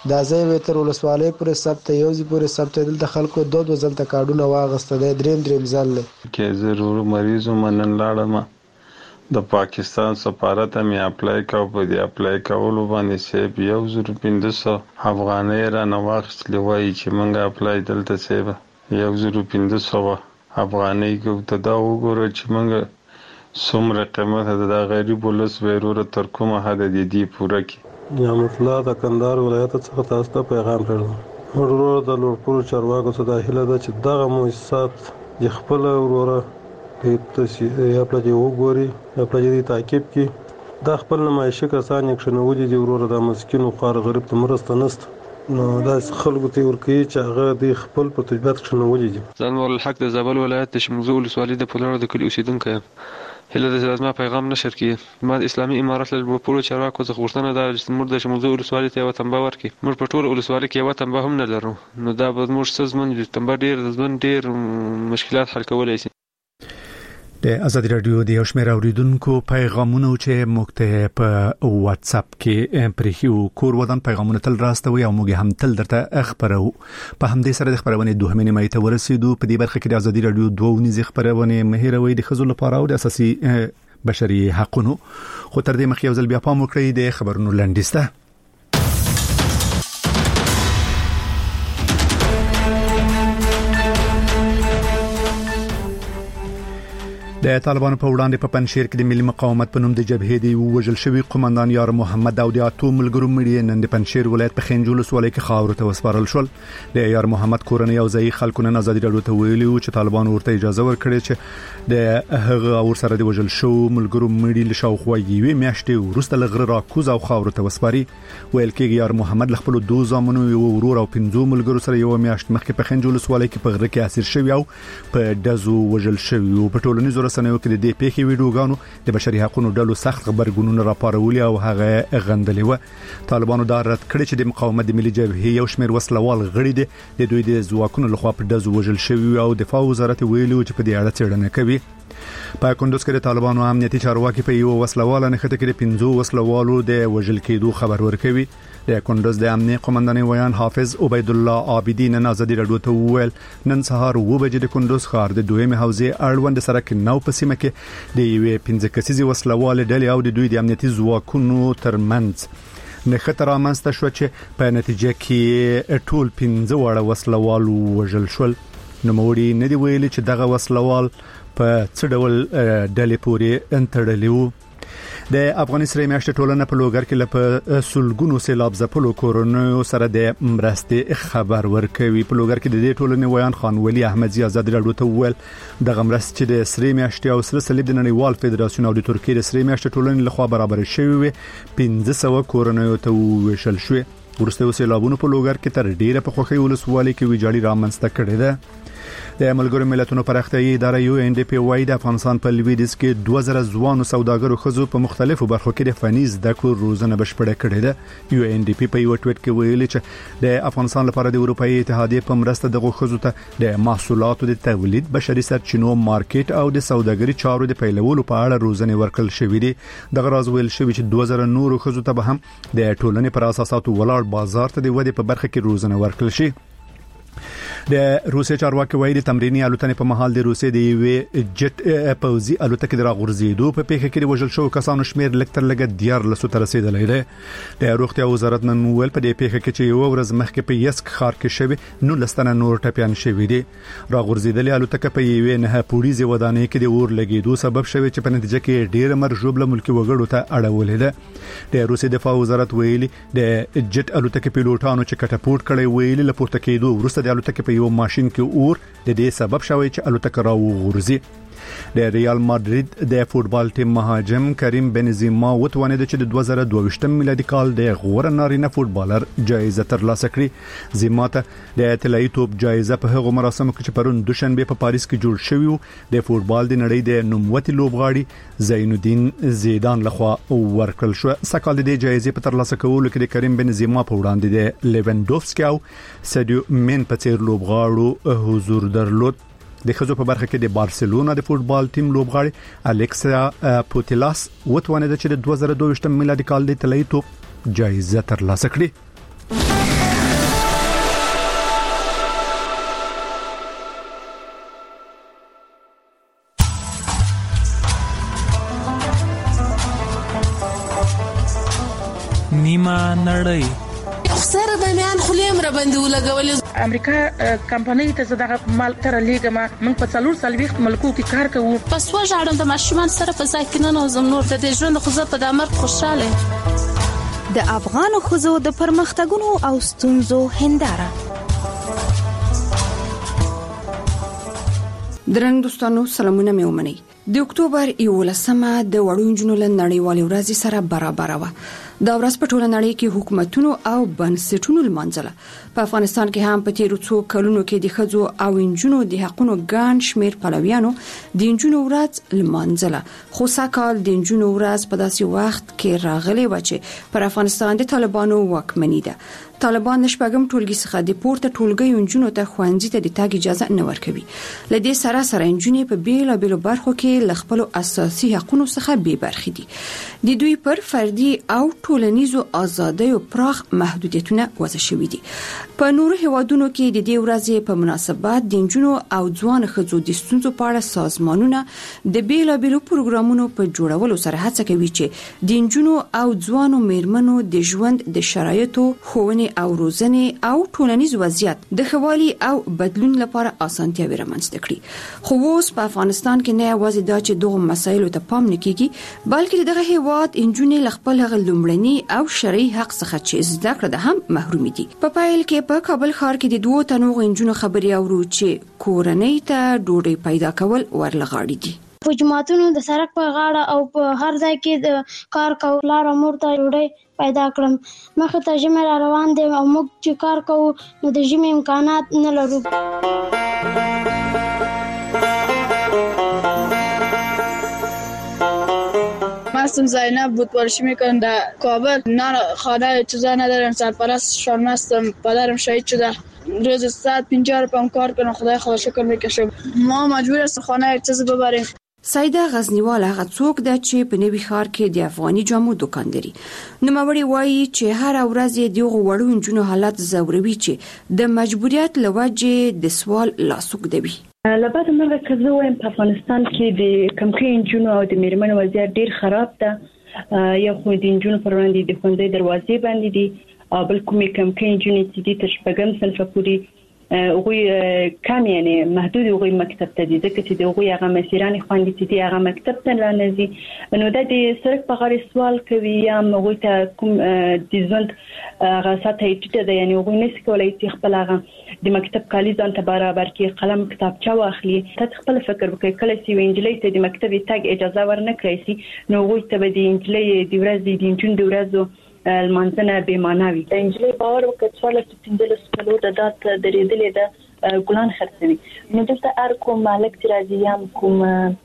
دا ځای وې تر ولسوالۍ پورې ثبت یو ځای پورې ثبت دلته خلکو دوه دوه ځلته کارډونه واغسته دی دریم دریم ځل دی کې ضرور مریض منن لاړم د پاکستان سفارت مې اپلای کاوه په دې اپلای کولو باندې سیب یو زر پنځه سوه افغانۍ را نه واخیستلې وایي چې موږ اپلای دلته سیب یو زر پنځه سوه افغانۍ کو ته دا وګوره چې موږ څومره قیمت ده د غریب ولس وروره تر کومه حد دی پوره کی نعمت الله د کندهار ولایت څخه تاسو ته پیغام کړم ورور د لوړپوړو چارواکو څخه د هیله ده چې دغه مؤسسات د خپل وروره د تاسو یا پلاجي وګوري یا پلاجي تعقیب کی د خپل نمایشي کسان یې کښنولي دي وروره د مسکین او خار غریب ته مرسته نست نو دا خلکو ته ورکی چې هغه د خپل په تجربه کښنولي دي ځان ول الحق د زابل ولایت د شمزو ولسوالۍ د پلوړو د کلی اوسیدونکو یم هله د لازمه پیغام نشر کړي ما د اسلامي امارت له لوړپوړو چارواکو څخه غوښتنه ده چې موږ د شمزو ولسوالۍ ته یو تنبه ورکړي موږ په ټول ولسوالۍ کې یو تنبه هم نه لرو نو دا به موږ څه زمون د تنبه ډیر زمون ډیر مشکلات حل کولای شي د ازادي رادیو د یوشمیر اوریدونکو پیغامونه چې موږ ته په واتس اپ کې پرېخو کور ودان پیغامونه تل راستوي او موږ هم تل درته خبرو په همدې سره د خبرونه دوه مینه مې ته ورسېدو په دې برخه کې د ازادي رادیو دوه نيزه خبرونه مهیروي د خزو لپاره او د اساسي بشري حقوقو خو تر دې مخ یو ځل بیا پام وکړئ د خبرونو لنډیسته د طالبانو په وړاندې په پنځیر کې د ملي مقاومت په نوم د جبهې دی وژل شوی قومندان یار محمد او د اتو ملګرو مړي نن د پنځیر ولایت په خنجول ولسوالۍ کې خاور ته وسپارل شول د یار محمد کورنۍ او ځای خلکو نه ازادي رادیو ته ویلي چې طالبانو ورته اجازه ورکړي چې د هغه اور سره د وژل شو ملګرو مړي له شاوخوا یوې میاشتې وروسته لغره راکوز او خاور ته وسپاري ویل کېږي یار محمد خپل دوه زامنو یو ورور او پنځو ملګرو سره یو میاشت مخکې په خنجول ولسوالۍ کې په غره کې اسیر شوی او په دزو وژل شوی او په ټولنیزو رسنیو کې د دې پیښې ویډیوګانو د بشري حقوقو ډلو سخت خبرګونونه راپارولي او هغه غندلې و طالبانو دا رد کړی چې د مقاومت د ملي جبهې یو شمېر وسلوال غړي دي د دوی د ځواکونو لخوا په دزو وژل شوی او دفاع وزارت ویلي چې په دې اړه څېړنه کوي په کندوز کې د طالبانو امنیتي چارواکي په یو وسلوال نه خته کې د پنځو وسلوالو د وژل کېدو خبر ورکوي د کندوز د امنیت قومندان ویان حافظ عبید الله عابدین نازدی رادیو ته ویل نن سهار و بجې د کندوز ښار د دویمه حوزې اړوند سرک نو په سیمه کې د یوې پنځه کسیزي وسلوال ډلې او د دوی د امنیتي ځواکونو ترمنځ نه خطر امنسته شو چې په نتیجه کې ټول پنځه وړه وسلوال وژل شول نو موري نه دی ویلي چې دغه وسلوال په څه ډول ډلې پورې انتړلی وو د افغانستان میاشتې ټولنه په لوګر کې لپاره سلګونو سیلاب ځپلو کورونو سره د مرستې خبر ورکوي په لوګر کې د دې ټولنې ویان خان ولی احمدزي آزاد رادیو ته ویل د غمرست چې د سری میاشتې او سره صلیب د نړیوال فدراسیون او د ترکیې د سری میاشتې ټولنې لخوا برابر شوی پنځه سوه کورونو ته وشل شوی ورسته سیلابونو په لوګر کې تر ډیره په خوخي ولسوالۍ کې ویجاړي رامنځته کړې ده د ملګرو ملتونو پراختیايي اداره یو ان ډي پی وايي د افغانستان په لویدیځ کې دوه زره ځوانو سوداګرو خزو په مختلفو برخو کې د فني زده کړو روزنه بشپړه کړې ده یو ان ډي پی په یو ټویټ کې ویلي چې د افغانستان لپاره د اروپאי اتحادیه په مرسته د خزو ته د محصولاتو د تولید بشري سرچینو مارکیټ او د سوداګري چارو د پیلولو په اړه روزنه ورکړل شوې دي د غراز ویل شوی چې دوه زره نورو خزو ته به هم د ټولنې پر اساساتو ولاړ بازار ته د ودی په برخه کې روزنه ورکړل شي د روسي چارواکي وایي د تمرینی الوتنې په محل د روسي د یوې جټ پوزي الوتکې د راغورځېدو په پیښه کې د وژل شو کسانو شمیر لکتر لګ دیار لسو تر رسیدلی دی د روغتیا وزارت نن ویل په دې پیښه کې چې یو ورځ مخکې په یسک ښار کې شوی نو لستنه نور ټپيان شوی دي راغورځېدلې الوتکه په یوې نه پولیسي ودانۍ کې د اور لګېدو سبب شوی چې په نتیجه کې ډېر مرجوب له ملکی وګړو ته اړولې ده د روسي دفاع وزارت ویلي د جټ الوتکې پیلوټانو چې کټاپورټ کړي ویلي له پورته کېدو وروسته د الوتکې په یو ماشين کې اور د دې سبب شوی چې الوتکه راوغورځي د ریال مادرید د فوتبال ټیم مهاجم کریم بنزیما وتوانید چې د دوه زره دوه ویشت میلادي کال د غوړه نارینه فوتبالر جایزه ترلاسه کړي زیما ته د طلایي توپ جایزه په هغو مراسمو کې چې پرون دوشنبه په پاریس کې جوړ شوی د فوتبال د نړۍ د نوموتي لوبغاړي زین الدین زیدان لخوا ورکړل شو سکهال د جایزې په ترلاسه کولو کې د کریم بنزیما په وړاندې د لیوانډوفسکي او سادیو مین په څیر لوبغاړو حضور درلود د خزو په برخه کې د بارسلونا د فوتبال ټیم لوبغاړي الیکسا پوتلاس وتوانید چې د دوه زره دوه ویشت میلادي کال د طلایي توپ جایزه ترلاسه کړي نیمه نړۍ. سره د میان خلیم را باندې ولګولې. امریکا کمپنۍ ته زداغه مال تر لیګه ما من په څلور سالويخت ملکو کې کار کوو. پس وژاړم د ماشومان سره په ځای کې نه نوزم نور د دې ژوند خو زه په دامر خوشاله. د افغان ښځو د پرمختګونو او ستونزو هنداره. درنو دوستانو سلامونه مې ومنئ. د اکتوبر یولسمه د وړو نجونو له نړیوالې ورځې سره برابر وه. دا ورځ په ټوله نړۍ کې حکومتونو او بنسټونو لمانځله. په افغانستان کې هم په تیرو څو کلونو کې د ښځو او نجونو د حقوقو ګڼ شمېر پلویانو د نجونو ورځ لمانځله. خو سږکال د نجونو ورځ په داسې وخت کې راغلی و چې پر افغانستان د طالبانو واکمني ده. طالبان د شپږم ټولګي څخه د پورته ټولګي نجونو ته ښوونځي ته د تګ اجازه نه ورکوي. له دې سره سره نجونې په بیلابېلو برخو کې له خپلو اساسي حقوقو څخه بې برخې دي. د دوی پر فردي او ټولنیزو ازادیو پراخ محدودیتونه وضع شوي دي. په نورو هیوادونو کې د دې ورځې په مناسبت د نجونو او ځوان ښځو د ستونزو په اړه سازمانونه د بیلابېلو پروګرامونو په جوړولو سره هڅه کوي چې د نجونو او ځوانو میرمنو د ژوند د شرایطو ښوونې او روزنې او ټولنیز وضعیت د خوالي او بدلون لپاره اسانتیاوې رامنځته کړي. خو اوس په افغانستان کې نه یوازې دا چې دغه مسایلو ته پام نه کیږي بلکې دغه هیواد انجونې خپل هغه لومړني او شرعي حق څخه چې زده کړه ده هم محروم دي. په پایل کې په کابل ښار کې د دوه تنو انجونو خبري اورو چې کورنۍ ته ډوډۍ پیدا کول ورلغاړي دي. په جماعتونو د سړک په غاړه او په هر ځای کې د کار کول لار امور ته ډوډۍ پیدا کړم. مخه ته ژمه را روان دي او موږ چې کار کوو نو د ژمه امکانات نه لرو. اسم زینب بود ورشی میکنم در کابل. نه خانه چیزا ندارم، سرپرست شان هستم، پدرم شهید شده. روز صد پنجاه روپیه کار کنم، خدای خدا شکر میکشم. ما مجبور هستیم خانه چیز ببریم. سایده غزنیوال هغه څوک ده چې په نوي ښار کې د افغاني جامو دکان لري. نوموړی وایي چې هر ورځ د دغو وړو نجونو حالت زوروي چې د مجبوریت له وجې د سوال لاسوک دی. لبعد مرغه که زه وایم په افغانستان کې د کمکۍ نجونو او د میرمنو وضعیت ډیر خراب ده. یو خو د نجونو پر وړاندې د ښوونځي دروازې باندې دي او بل کومې کمکۍ نجونې چې دي تر شپږم صنفه پورې هغوی کم یعنی محدود هغوی مکتب ته دي ځکه چې د هغوی هغه مسیران خوندي چې دي هغه مکتب ته نه ځي. نو دا د سړک په غاړې سوال کوي یا هغوی ته کوم د ژوند هغه سطحه یې ټیټه ده، یعنی هغوی نشي کولی چې خپل هغه د مکتب کالي ځان ته برابر کړي، قلم کتابچه واخلي. ته خپل فکر وکړي کله چې یوې نجلۍ ته د مکتب تګ اجازه ورنه کړی شي نو هغوی ته به د نجلۍ د ورځې د نجونو د ورځو المانځنه بې معنا وي. د نجلۍ باور وکړه څوارلس پنځلس کلو د دات درېدلې ده ګلان خرڅوي. نو دلته هر کوم مالک چې راځي یا کوم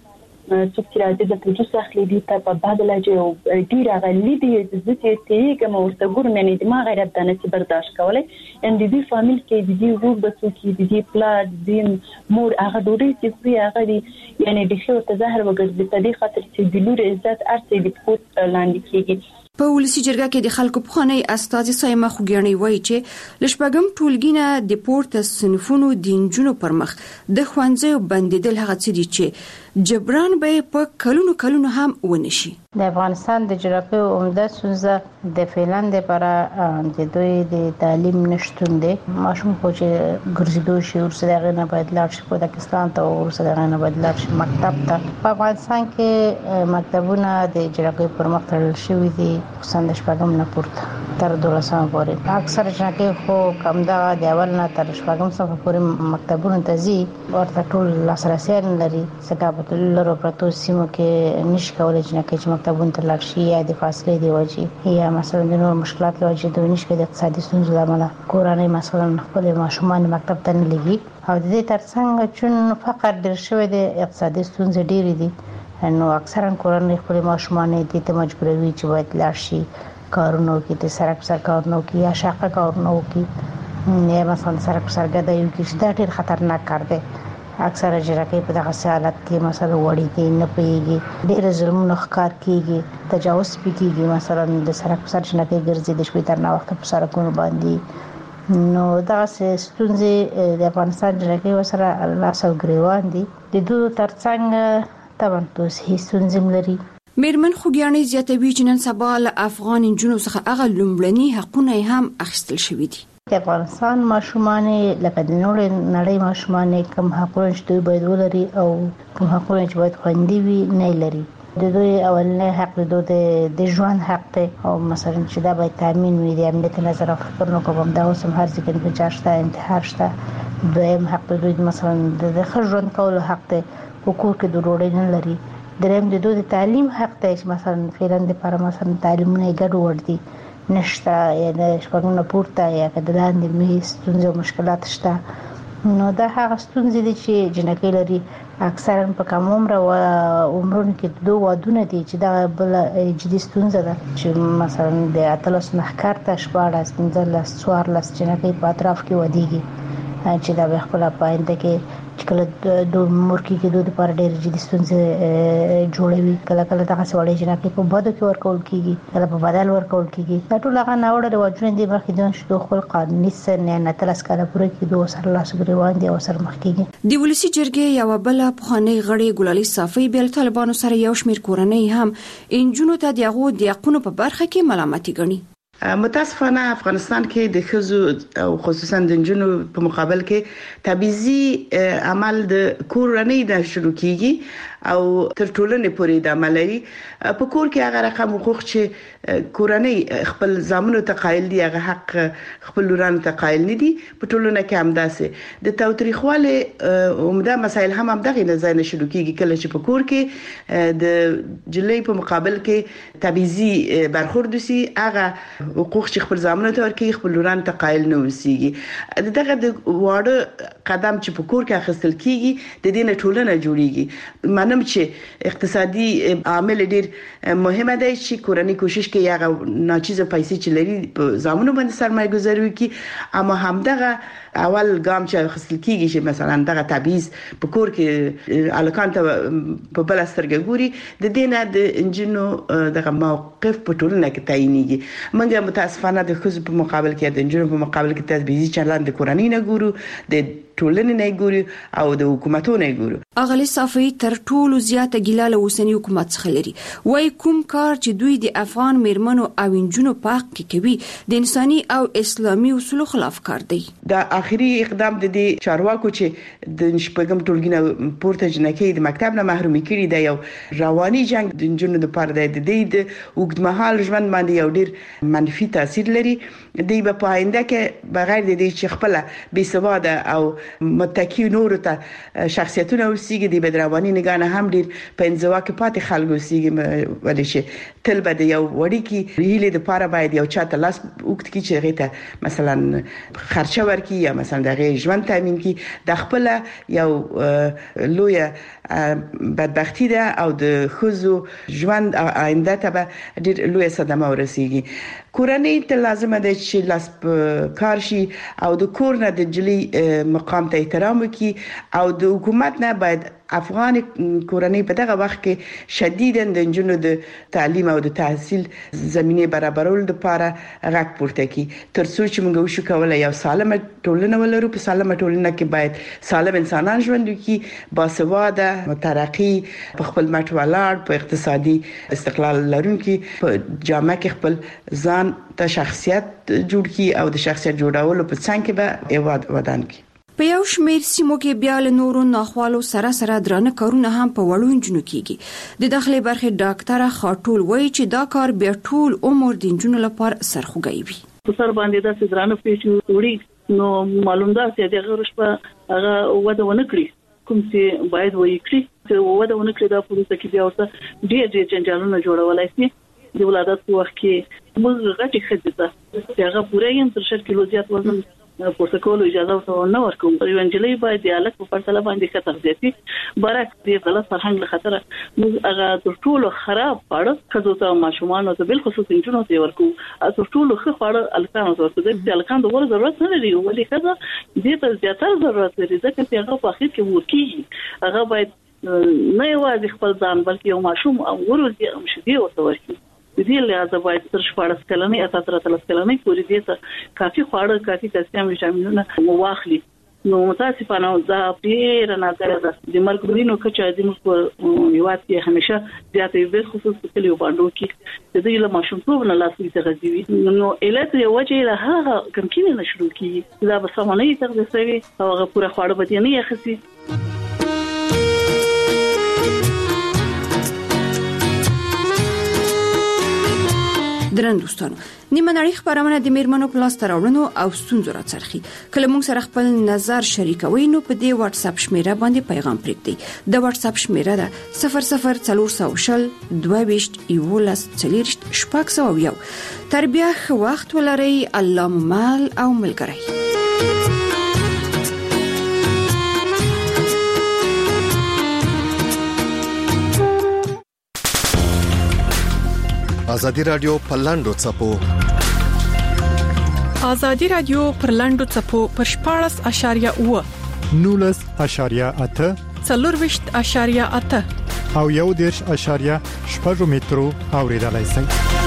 څوک چې راځي د جوس اخلي دي ته په بد لهجه او ډېر هغه لیدي زه چې تېږم ورته ګورم، یعنې د ما غیرت ده نه چې برداشت کولی. یعنې د دوی فامیل کې د دوی ورور بچو کې د دوی پلار د دوی مور هغه ډوډۍ چې خوري هغه دي یعنې د ښې ورته زهر وګرځي په دې خاطر چې د لور عزت هر څه د پښو لاندې کېږي. په ولسی جرګه کې د خلکو پخوانی استازي سایمه خوګیانی وایي چې لشپګم ټولګي نه د پورته صنفونو د نجونو پر مخ د ښوونځیو بندیدل هغه څه دي چې جبران به په کلونو کلونو هم ونشي. د افغانستان د جغرافیې عمده ستونزه د فعلن لپاره د دوی د تعلیم نشټون دی. ماشوم خو چې ګرځېدو شي ورسره هغه نه باید لاړ شي پاکستان ته او ورسره هغه نه باید لاړ شي مکتب ته. په افغانستان کې مکتبونه د جغرافیې پر مخ تړل شوي دي خصوصا د شپږم نه پورته تر دولسم پورې. اکثر جنکې خو کم دغه د اول نه تر شپږم صنف پورې مکتبونو ته ځي ورته ټول لاسرسی نه لري ځکه په لرو پرتو سیمو کې نشي کولی جنکې چې مکتبونو ته لاړ شي یا د فاصلې د وجې یا مثلا د نور مشکلات له وجې دوی نشي کولی د اقتصادي ستونزو له امله کورنۍ مثلا خپل ماشومان مکتب ته نه لېږي او د دې ترڅنګ چون فقر ډېر شوی دی اقتصادي ستونزې ډېرې دي نو اکثرا کورنۍ خپل ماشومان دې ته مجبوروي چې باید لاړ شي کارونه وکړي د سړک سر کارونه وکړي یا شاقه کارونه وکړي یا مثلا سړک سر ګدایي وکړي چې دا ډېر خطرناک کار دی. اکثر جرګې په دغه حالت کې مثلا وړي کې نه پیږي ډېر ظلمونه ښکار کیږي تجاوز کیږي مثلا د سړک پر سر جنکې ګرځي د شپې تر ناوخته په سړکونو باندې. نو دغه ستونزې د افغانستان جرګې سره لاس او ګریوان دي. د دوی ترڅنګ طبعا توسهي ستونزې لري. میرمن خوګیانې زیاتوي چې نن سبا له افغان نجونو څخه هغه لومړني حقونه هم اخیستل شوي دي. د افغانستان ماشومان لکه د نړۍ نړۍ ماشومان کوم حقونه چې دوی باید ولري او کوم حقونه چې باید خوندي وي نه لري. د دوی اولنی حق د د ژوند حق دی او مثلا چې دا باید تامین وي د امنیت نظر فکر نو کوم دا اوس هم هر ځای کې چاشته انتحار شته. دویم حق د دوی مثلا د ښه ژوند کولو حق دی حقوق کې د ډوډۍ نه لري. دریم د دوی د تعلیم حق دی چې مثلا فعلا د پر مثلا تعلیمونه ګډ وړ دي نشته یا د شپږمه پورته یا د لاندې مې ستونزې او مشکلات شته. نو دا هغه ستونزې دي چې جنکې لري اکثرا په کوم عمر او عمرونو کې دوه وادونه دي چې دا بل جدي ستونزه ده چې مثلا د اتلس محکار ته شپاړس پنځلس څوارلس جنکې په اطراف کې ودیږي چې دا به خپل پاینده کې کله د مورکی کې دوه لپاره ډېر جدي ستونزې جوړوي. کله کله دا سوالې جنکې په بده کې ورکول کیږي کله په بدل ورکول کیږي. دا ټول هغه ناوړه رواجونه دي مخکې د شتو خپل قانوني سن نه تلس کاله پورې کې دوه سر لاس غریوان دي او سر مخ کیږي. د ولسی جرګې یو بل پخوانی غړي ګلالي صافي بل طالبانو سره یو شمیر کورنۍ هم انجونو ته دغه د حقوقو په برخه کې ملامتي ګڼي. متاسفانه افغانستان کې د ښځو او خصوصا د نجونو په مقابل کې تبعیضي عمل د کورنۍ د شروع کیږي او تر ټولنې پورې د عملي په کور کې هغه رقم حقوق چې کورنۍ خپل ځامنو ته قایل دي هغه حق خپل لورانو ته قایل نه دي. په ټولنه کې همداسې د تاوتریخواله عمده مسایل هم همدغه نه ځای نه شروع کیږي کله چې په کور کې د جلۍ په مقابل کې تبعیضي برخورد وسی هغه حقوق چې خپل ځامنو ته ورکړي خپل لورانو ته قایل نه وسیږي. دغه د واړه قدم چې په کور کې اخیستل کیږي د دې نه ټولنه جوړیږي. منم چې اقتصادي عامل ډیر مهمه دی چې کورنۍ کوشش کوي هغه ناچیزه پیسې چې لري په ځامنو باندې سرمایه گذاري وکړي اما همدغه اول ګام چې اخیستل کیږي چې مثلا دغه تبعیض په کور کې الکان ته په بل سترګه ګوري د دینه د انجنونو دغه موقف په ټولنه کې تعینېږي. موږ متاسفانه د خصوص په مقابل کې د انجنونو په مقابل کې تبعیضي چلند د کورنۍ نه ګورو د ټولنې نه ګوري او د حکومتونو نه ګوري. اغلی صافي تر ټولو زیاته ګیلاله اوسنی حکومت څخه لري. وای کوم کار چې دوی د افغان میرمنو او انجونو په حق کې کوي د انساني او اسلامي اصولو خلاف کار دی. دا اخري اقدام د دې چارواکو چې د شپږم ټولګي پورته جنکې د مکتب نه محرومي کړي دی یو رواني جنگ د انجونو د پاره دی د دې اوږدمهال ژوند باندې یو ډیر منفي تاثیر لري. دی په آینده کې بغیر د دې چې خپل بې سواده او متکی نور ته شخصیتونه وسیږي د بدروانی نگاه هم ډیر په انزوا کې پاتې خلکو وسیږي ولې چې تل به د یو وړي کې هیله د پاره باید یو چاته لاس وکړي چې غیته مثلا خرچه ورکي یا مثلا د غیر ژوند تامین کی د خپل یو لوی بدبختی ده او د خزو ژوند آینده ته به ډیر لوی صدمه ورسیږي. کورنۍ ته لازم ده چې لاس کار شي او د کور نه د جلی مقام ته احترام وکړي او د حکومت نه باید افغان کورنۍ په دغه وخت کې شدیداً د انجونو د تعلیم او د تحصیل زمینه برابرول لپاره غږ پورته کړي تر څو چې موږ وشو کولای یو سالمه ټولنه ولرو. په سالمه ټولنه کې باید سالم انسانان ژوند وکړي باسواده مترقي په خپل مټ ولاړ په اقتصادي استقلال لرونکي په جامعه کې خپل ځان ته شخصیت جوړ کړي او د شخصیت جوړولو په څنګ کې به ایواد ودان کړي. په یو شمیر سیمو کې بیا له نورو ناخوالو سره سره درانه کارونه هم په وړو انجونو کیږي. د داخلي برخې ډاکټر خاطول وایي چې دا کار بیا ټول عمر د انجونو لپاره سرخوږی وي. په سر باندې دا چې درانه پیښې وړي نو معلوم ده چې دغه رشبه هغه وده ونه کړی کوم چې باید وایي کړی چې وده ونه کړی دا پولیسو کې بیا ورته ډېر ډېر جنجالونه جوړولای شي. د ولادت په وخت کې موږ غټي خځه چې هغه پوره یې تر شل کیلو زیات وزن پورتکول اجازه ورته ورکوم. ایونجلی باید د الک په پرتله باندې خطر زیاتی برعکس د غلط فرهنګ له خطر موږ هغه تر ټولو خراب پاړه خزو ته ماشومان ته بل خصوص انجونو ته ورکو تر ټولو ښه پاړه الکان ورته د الکان د ور ضرورت نه لري ولې خزه دې ته زیاتره ضرورت لري ځکه چې هغه په اخر کې ورکی هغه باید نه یوازې خپل ځان بلکې یو ماشوم او ورته هم شدي ورته ورکی. د دې لحاظه باید تر شپږ کلنې اته تر اتلس کلنې پورې دې ته کافي خواړه کافي کلسیم ویټامینونه واخلي نو متاسفانه دا ډیر نادره ده د مرګورینو کچا د موږ په یوات کې همیشه زیاتې به خصوص په کلیو باندې کې د دې له ماشوم په نه لاسوي تغذیوي نو علت یې وجه له هغه کم کې نه شروع کیږي دا به سمونې تغذیوي او هغه پوره خواړه به نه یخسي. درن دوستانو نیمه نړۍ خبرونه د میرمنو په لاس تراوړنو او ستونزو راڅرخي کله موږ سره خپل نظر شریکوي نو په دې واتس اپ شمیره باندې پیغام پرېږدئ د واتس اپ شمیره ده صفر صفر څلور شل دوه ویشت یولس څلوېښت شپږ سوه یو. تر بیا ښه وخت ولرئ. الله مو مل او ملګری. ازادي رادیو پر لاندو چپو ازادي رادیو پر لاندو چپو پر شپاړس اشاریه اوه نولس اشاریه اته څلورويشت اشاریه اته او یو دیرش اشاریه شپږ مترو اوریدلای شئ.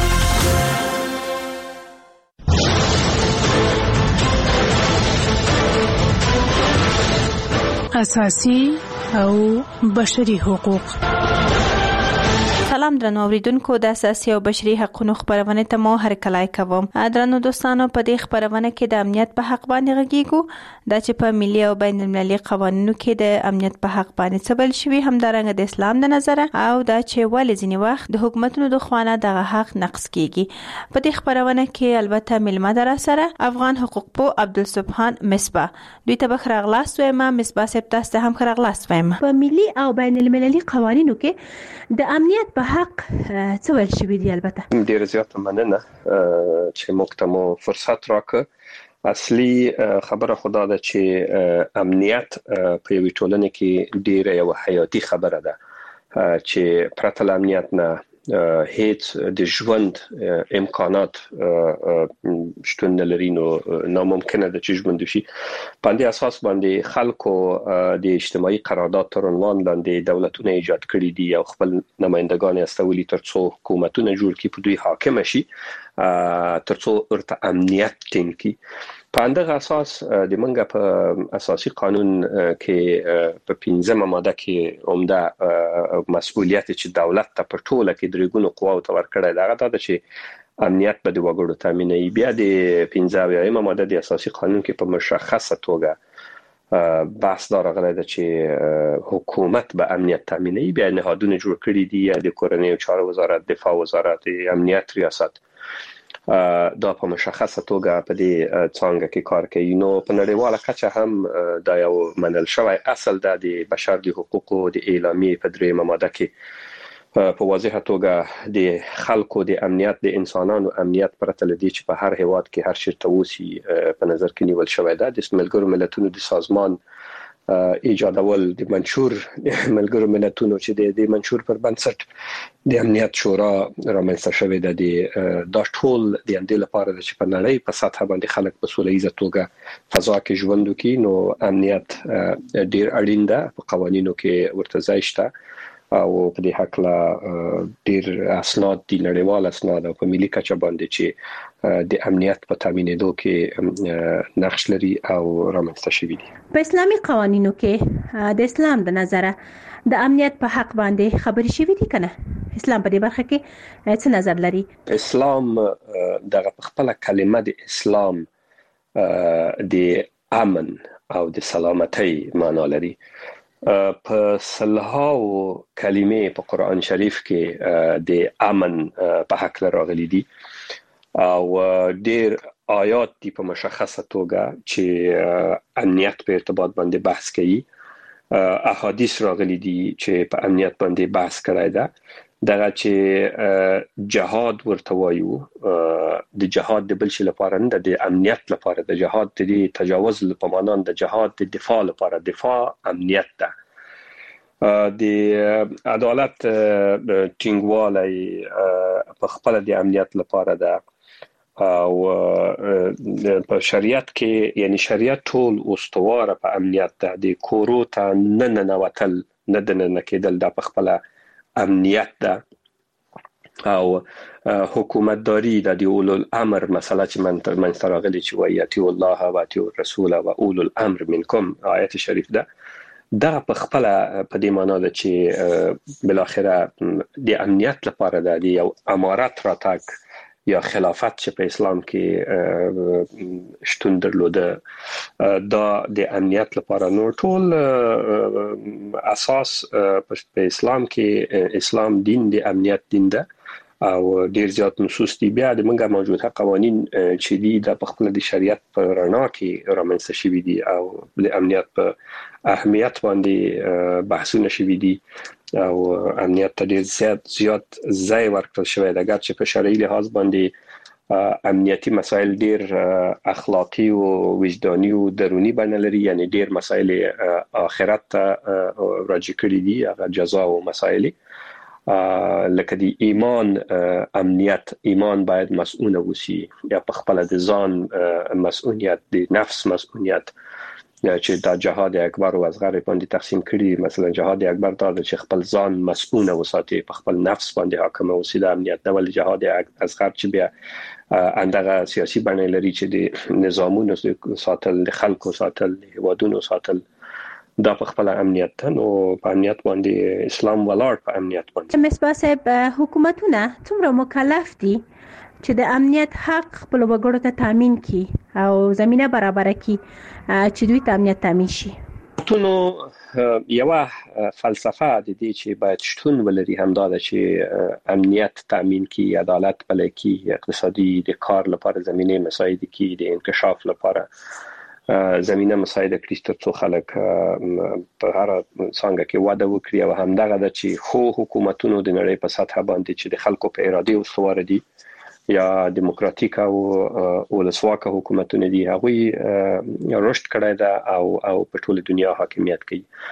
اساسي او بشري حقوق. سلام درنو اوریدونکو د اساسي او بشري حقوقو خبرونه ته مو هر کلای کوم. درنو دوستانو په دې خبرونه کې د امنیت په حق باندې غږیږو د چې په ملي او بین المللي قوانینو کې د امنیت په حق باندې څبل شوی همدارنګه د اسلام د نظره او د چې ولې ځینی وخت د حکومتونو د خوانه دغه حق نقض کیږي. په دې خبرونه کې البته ملما در سره افغان حقوق پو عبدالسبحان مصباح دوی ته بخراغلاس وایم. مصباح سپ تاسو هم خراغلاس وایم. په ملي او بین المللي قوانینو کې د امنیت په حق څه ویل شوی دی؟ البته ډیر زیات مننه چې موږ ته مو فرصت راکړ. اصلي خبره خدا ده چې امنیت په یوه ټولنه کې ډیره یو حیاتي خبره ده چې پرته له امنیت نه هیڅ د ژوند امکانات شتون نه لري نو ناممکنه ده چې ژوند وشي. په دې اساس باندې خلکو د اجتماعي قرارداد تر عنوان لاندې دولتونه ایجاد کړي دي او خپل نمائندگان استولي ترڅو حکومتونه جوړ کړي په دوی حاکم شي ترڅو ورته امنیت ټینګ کړي. په اندغه اساس د منګه په اساسي قانون کې په پنځمه ماده کې عمده مسؤلیت چې دولت ته په ټوله کې درېګونو قواو ته ورکړی دا غته چې امنیت به د وګړو تامینوي. بیا د پنځمه ماده د اساسي قانون کې په مشخصه توګه بحث دا راغلی ده چې حکومت به امنیت تامینوي. بیا نهادونه جوړ کړي دي د کورنۍ چارو وزارت، دفاع وزارت، امنیت ریاست دا په مشخصه توګه په دې څنګه کې کار کوي. نو په نړیواله کچه هم دا یو منل شوی اصل ده د بشر د حقوقو د اعلامیې په دریمه ماده کې په واضحه توګه د خلکو د امنیت د انسانانو امنیت پرته لدی چې په هر هیواد کې هر چیرته وسی په نظر کې نیول شوی ده. د ملګرو ملتونو د سازمان ایجادول د منشور ملګرو ملتونو چې د منشور پر بنسټ د امنیت شورا رامنځته شوې ده. د دا ټول د اندې لپاره چې په نړۍ په سطح باندې خلک په سوله ایزه توګه فضا کې ژوند وکړي نو امنیت ډیر اړین ده. په قوانینو کې ورته ځای شته او په دې حق لا ډیر اسناد دي، نړیوال اسناد او په ملي کچه باندې چې د امنیت په تامینېدو کې نقش لري او رامنځته شوی دي. په اسلامي قوانینو کې د اسلام د نظره د امنیت په حق باندې خبرې شوی دي کنه؟ اسلام په دې برخه کې څه نظر لري؟ اسلام دغه خپل کلمه د اسلام د امن او د سلامتی معنی لري. په سلهاو کلمې په قرآن شریف کې د امن په حق راغلي دي او ډېر آیات دي په مشخصه توګه چې امنیت په ارتباط باندې بحث کوي. احادیث راغلي دي چې په امنیت باندې بحث کړی ده. دغه چې جهاد ورته وایو د جهاد د بل شي لپاره نه د امنیت لپاره د جهاد د تجاوز په معنا د جهاد د دفاع لپاره دفاع امنیت ده. د عدالت ټینګوالی په خپل د امنیت لپاره ده او په شریعت کې یعنی شریعت ټول استواره په امنیت ده. د کورو ته نه ننوتل نه د نه کېدل د په خپل امنیت ده. او حکومتداري د اولو الامر مسله چې من تر من راغلي چې وایي الله او اتي الرسول او اولو الامر منکم آیت شریف ده دا په خپل په دې معنی ده چې بل اخره د امنیت لپاره د یو امارات راتګ یا خلافت چې په اسلام کې شتون درلوده دا د امنیت لپاره نور ټول اساس په اسلام کې اسلام دین د امنیت دین ده او ډیر زیات نصوص دي بیا د منګه موجوده قوانين چې دي د خپل د شریعت په رڼا کې رامنځته شوي دي او د امنیت په اهمیت باندې بحثونه شوي دي او امنیت ته ډیر زیات زیات ځای ورکړل شوی دی چې په شرعي لحاظ باندې امنیتي مسایل ډیر اخلاقی او وجداني او درونی بڼه لري یعنی ډیر مسایل آخرت ته راجع کړي دي هغه جزا او مسایل لکه دی ایمان امنیت ایمان باید مسئول وسی یا په خپل د ځان مسئولیت د نفس مسئولیت چې دا جهاد اکبر او اصغر باندې تقسیم کړي مثلا جهاد اکبر دا چې خپل ځان مسئول وساتي په خپل نفس باندې حاکم اوسي د امنیت ډول جهاد اصغر چې بیا اندغه سیاسي بڼه لري چې د نظامونو ساتل د خلکو ساتل د ودونو ساتل دا په خپل امنیت ته نو په امنیت باندې اسلام ولاړ په امنیت باندې مصباح صاحب حکومتونه څومره مکلف دي چې د امنیت حق خپل وګړو ته تضمین کړي او زمينه برابر کړي چې دوی ته امنیت تضمین شي نو یو فلسفه د دې چې باید شتون ولري همدا چې امنیت تضمین کړي عدالت بل کړي اقتصادي د کار لپاره زمينه مساعد کړي د انکشاف لپاره زمينه مساعده کړي تر څو خلک په هر څنګه کې واده وکړي او همدغه د چې خو حکومتونو د نړۍ په سطح باندې چې د خلکو په اراده او سوار دي یا دیموکراتیک او ولسواک حکومتونه دي هغه رشد کړی دا او او په ټوله دنیا حاکمیت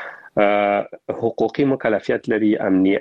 کوي حقوقي مکلفیت لري امنی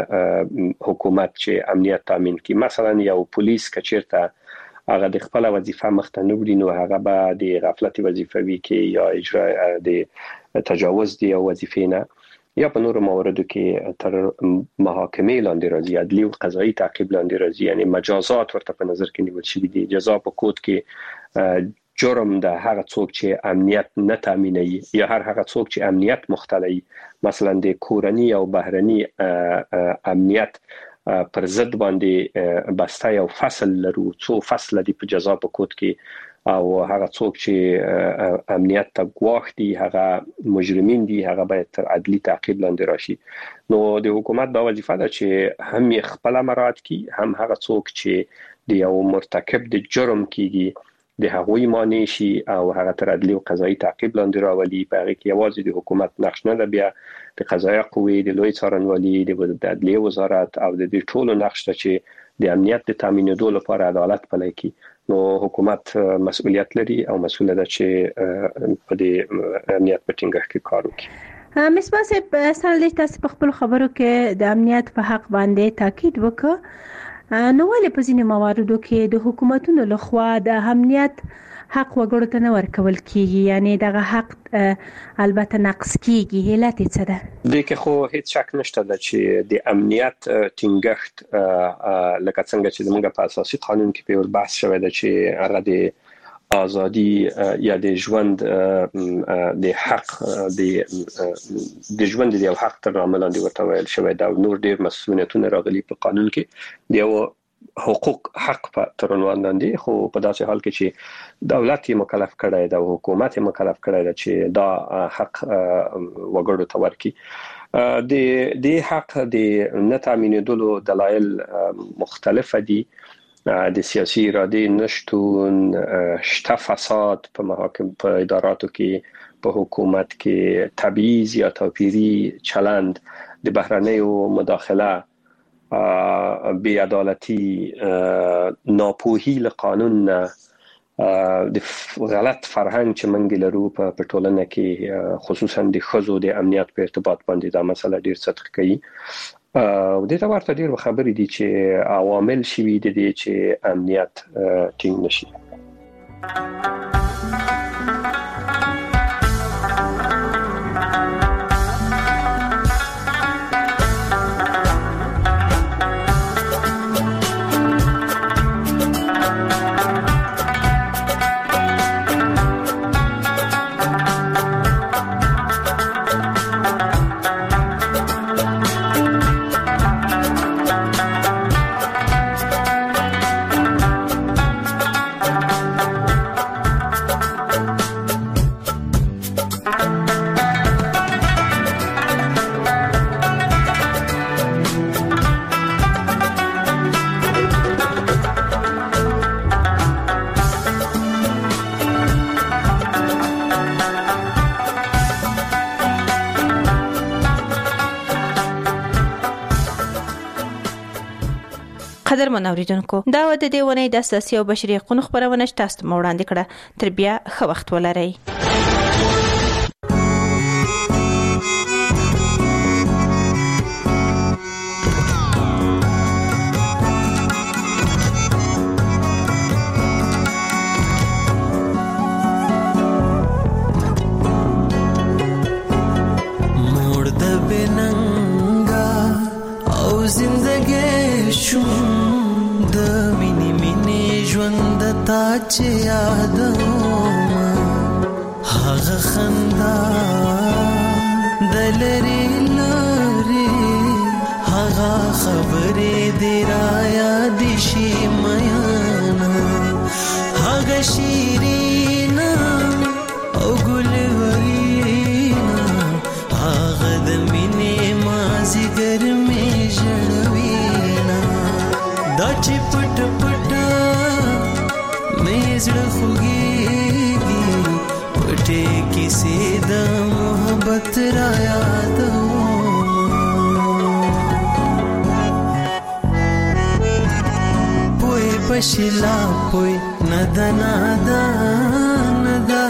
حکومت چې امنیت تضمین کوي مثلا یو پولیس کچیرته هغه د خپل وظیفه مخته نه وړي نو هغه به د غفلت وظیفه وی کې یا اجرا د تجاوز دی او وظیفه نه یا په نورو مواردو کې تر محاکمه لاندې راځي عدلی او قضایي تعقیب لاندې راځي یعنی مجازات ورته په نظر کې نیول شوی دي جزا په کود کې جرم د هغه څوک چې امنیت نه تامینوي یا هر هغه څوک چې امنیت مختلي مثلا د کورنی او بهرنی امنیت پر ضد باندې بسته یو فصل لرو څو فصل دی په جزا په کود کې او هغه څوک چې امنیت ته ګواښ دي هغه مجرمین دي هغه باید تر عدلی تعقیب لاندې راشي نو د حکومت دا وظیفه ده چې هم خپل مراعات کړي هم هغه څوک چې د یو مرتکب د جرم کیږي د هغوی معنی شي او هغه تر عدلی او قضایي تعقیب لاندې راولي په هغه کې یوازې د حکومت نقش نه ده بیا د قضایي قوې د لوی څارنوالي د عدلیه وزارت او د دې ټولو نقش ته چې د امنیت د تامینولو لپاره عدالت پلی کړي نو حکومت مسؤلیت لري او مسؤل ده چې په دې امنیت په ټینګښت کې کار وکړي مصباح صاحب سره تاسو په خپل خبرو کې د امنیت په حق باندې تاکید وکړ نو ولې په ځینې مواردو کې د حکومتونو لخوا د امنیت حق وګړو ته نه ورکول کیږي یعنی دغه حق البته نقص کیږي علت څه ده د کې خو هیڅ شک نشته چې د امنیت ټینګښت لکه څنګه چې موږ په اساسي قانون کې په بحث شوی دی چې هغه د ازادي یا د ژوند د حق د د ژوند د حق تر عمل لاندې ورته ویل شوی دا نور ډیر مسؤلیتونه راغلي په قانون کې دی حقوق حق په تر عنوان لاندې خو په داسې حال کې چې دولت یې مکلف کړی دی او حکومت یې مکلف کړی دی چې دا حق وګړو ته ورکړي د د حق د نه تامینېدلو دلایل مختلف دي د سیاسي اراده نشټون شته فساد په محاکم په اداراتو کې په حکومت کې تبعیض یا توپیری چلند د بهرنیو مداخله بی عدالتی ناپوهی له قانون د غلط فرهنګ چې منګ لرو په ټولنه کې خصوصا د خزو د امنیت په ارتباط باندې دا مسله ډیر سطح کوي او د تا ورته ډیر خبرې دي چې عوامل شوي دي چې امنیت ټینګ نشي قدرمن اوریدونکو دا و د دې ونې د اساسي او بشري حقوقو خبرونه تاسو ته وړاندې کړه. تر بیا ښه وخت ولرئ. چې یادوم هغه خندا دلري لري هغه خبرې دی را یاد شي میانا هغه شیرینا او ګلورینا هغه د مینې مازی ګرمې ژړوینا دا چې پټ پټ زړه خوږیږي پټې کیسې د محبت را یادوم پوی پشلا پوی ندا ندا ندا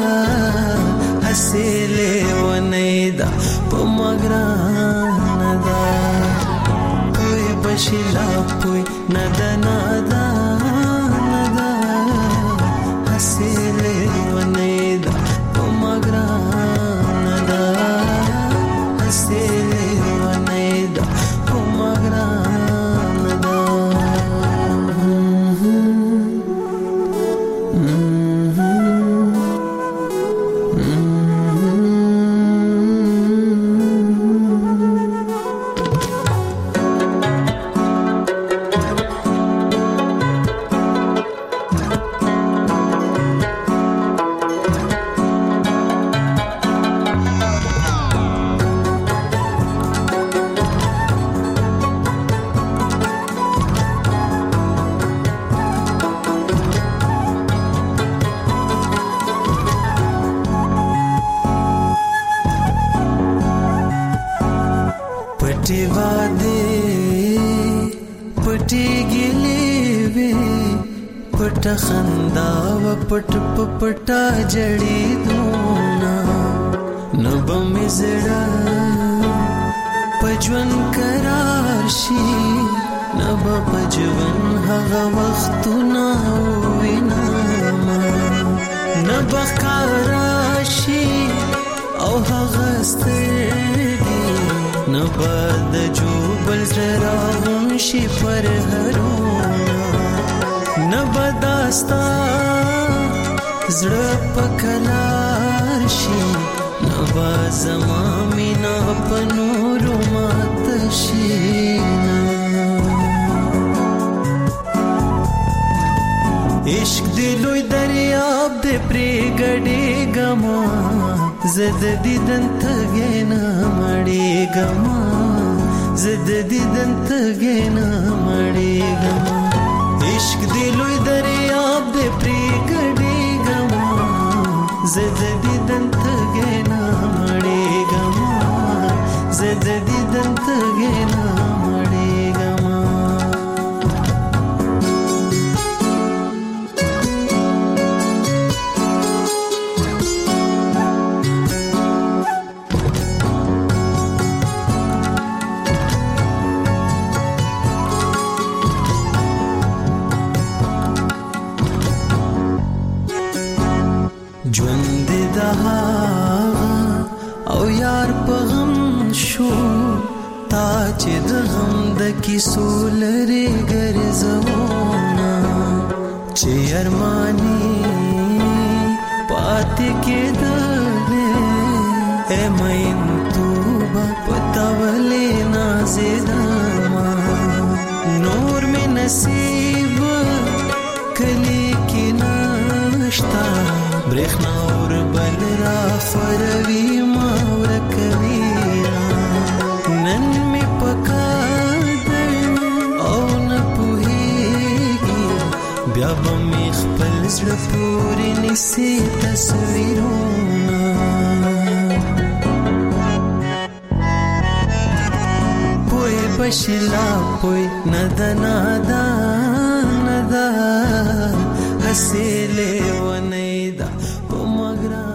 حسیلې ونیدا پمګران ندا پوی پشلا پوی ندا ندا سیلې ونید پمګران دا سیلې ونید پمګران دا پټي واده پټي ګلې وې پټ خندا و پټ پټا جړې دونا نوب مزړه پجون قرار شي نوب پجون هغه وختونه وینا نوب قراشي او هغه ستړي نباد جوبل زراغم شي پر هرونا نباداستا زړه پکلار شي نباز مامینا پنورو مات شي عشق دلوی دریاب دې پرې ګډې ګما زد دیدن تگینا مړی ګما زد دیدن تگینا مړی ګما عشق دی لوی دریاب دې پرې ګډې ګما زد دیدن تگینا مړی ګما زد دیدن تگینا مړی ګما ژوند د هغه او یار په غم شو تا چې د غم د کیسو لري ګرځونا چې ارمانی پاتې کېدلې اے مین تو پتا ولې نازېدما نور می نصیب کلی کې نشتا برخنا اور بل را فروی ماور کوینا نن می پکا دل او نپوهیگی بیا بمی خپل زړه پورې نسی تصویرونه پوی په شلا پوی ندا ندا ندا حسیله ونیدا په مګرا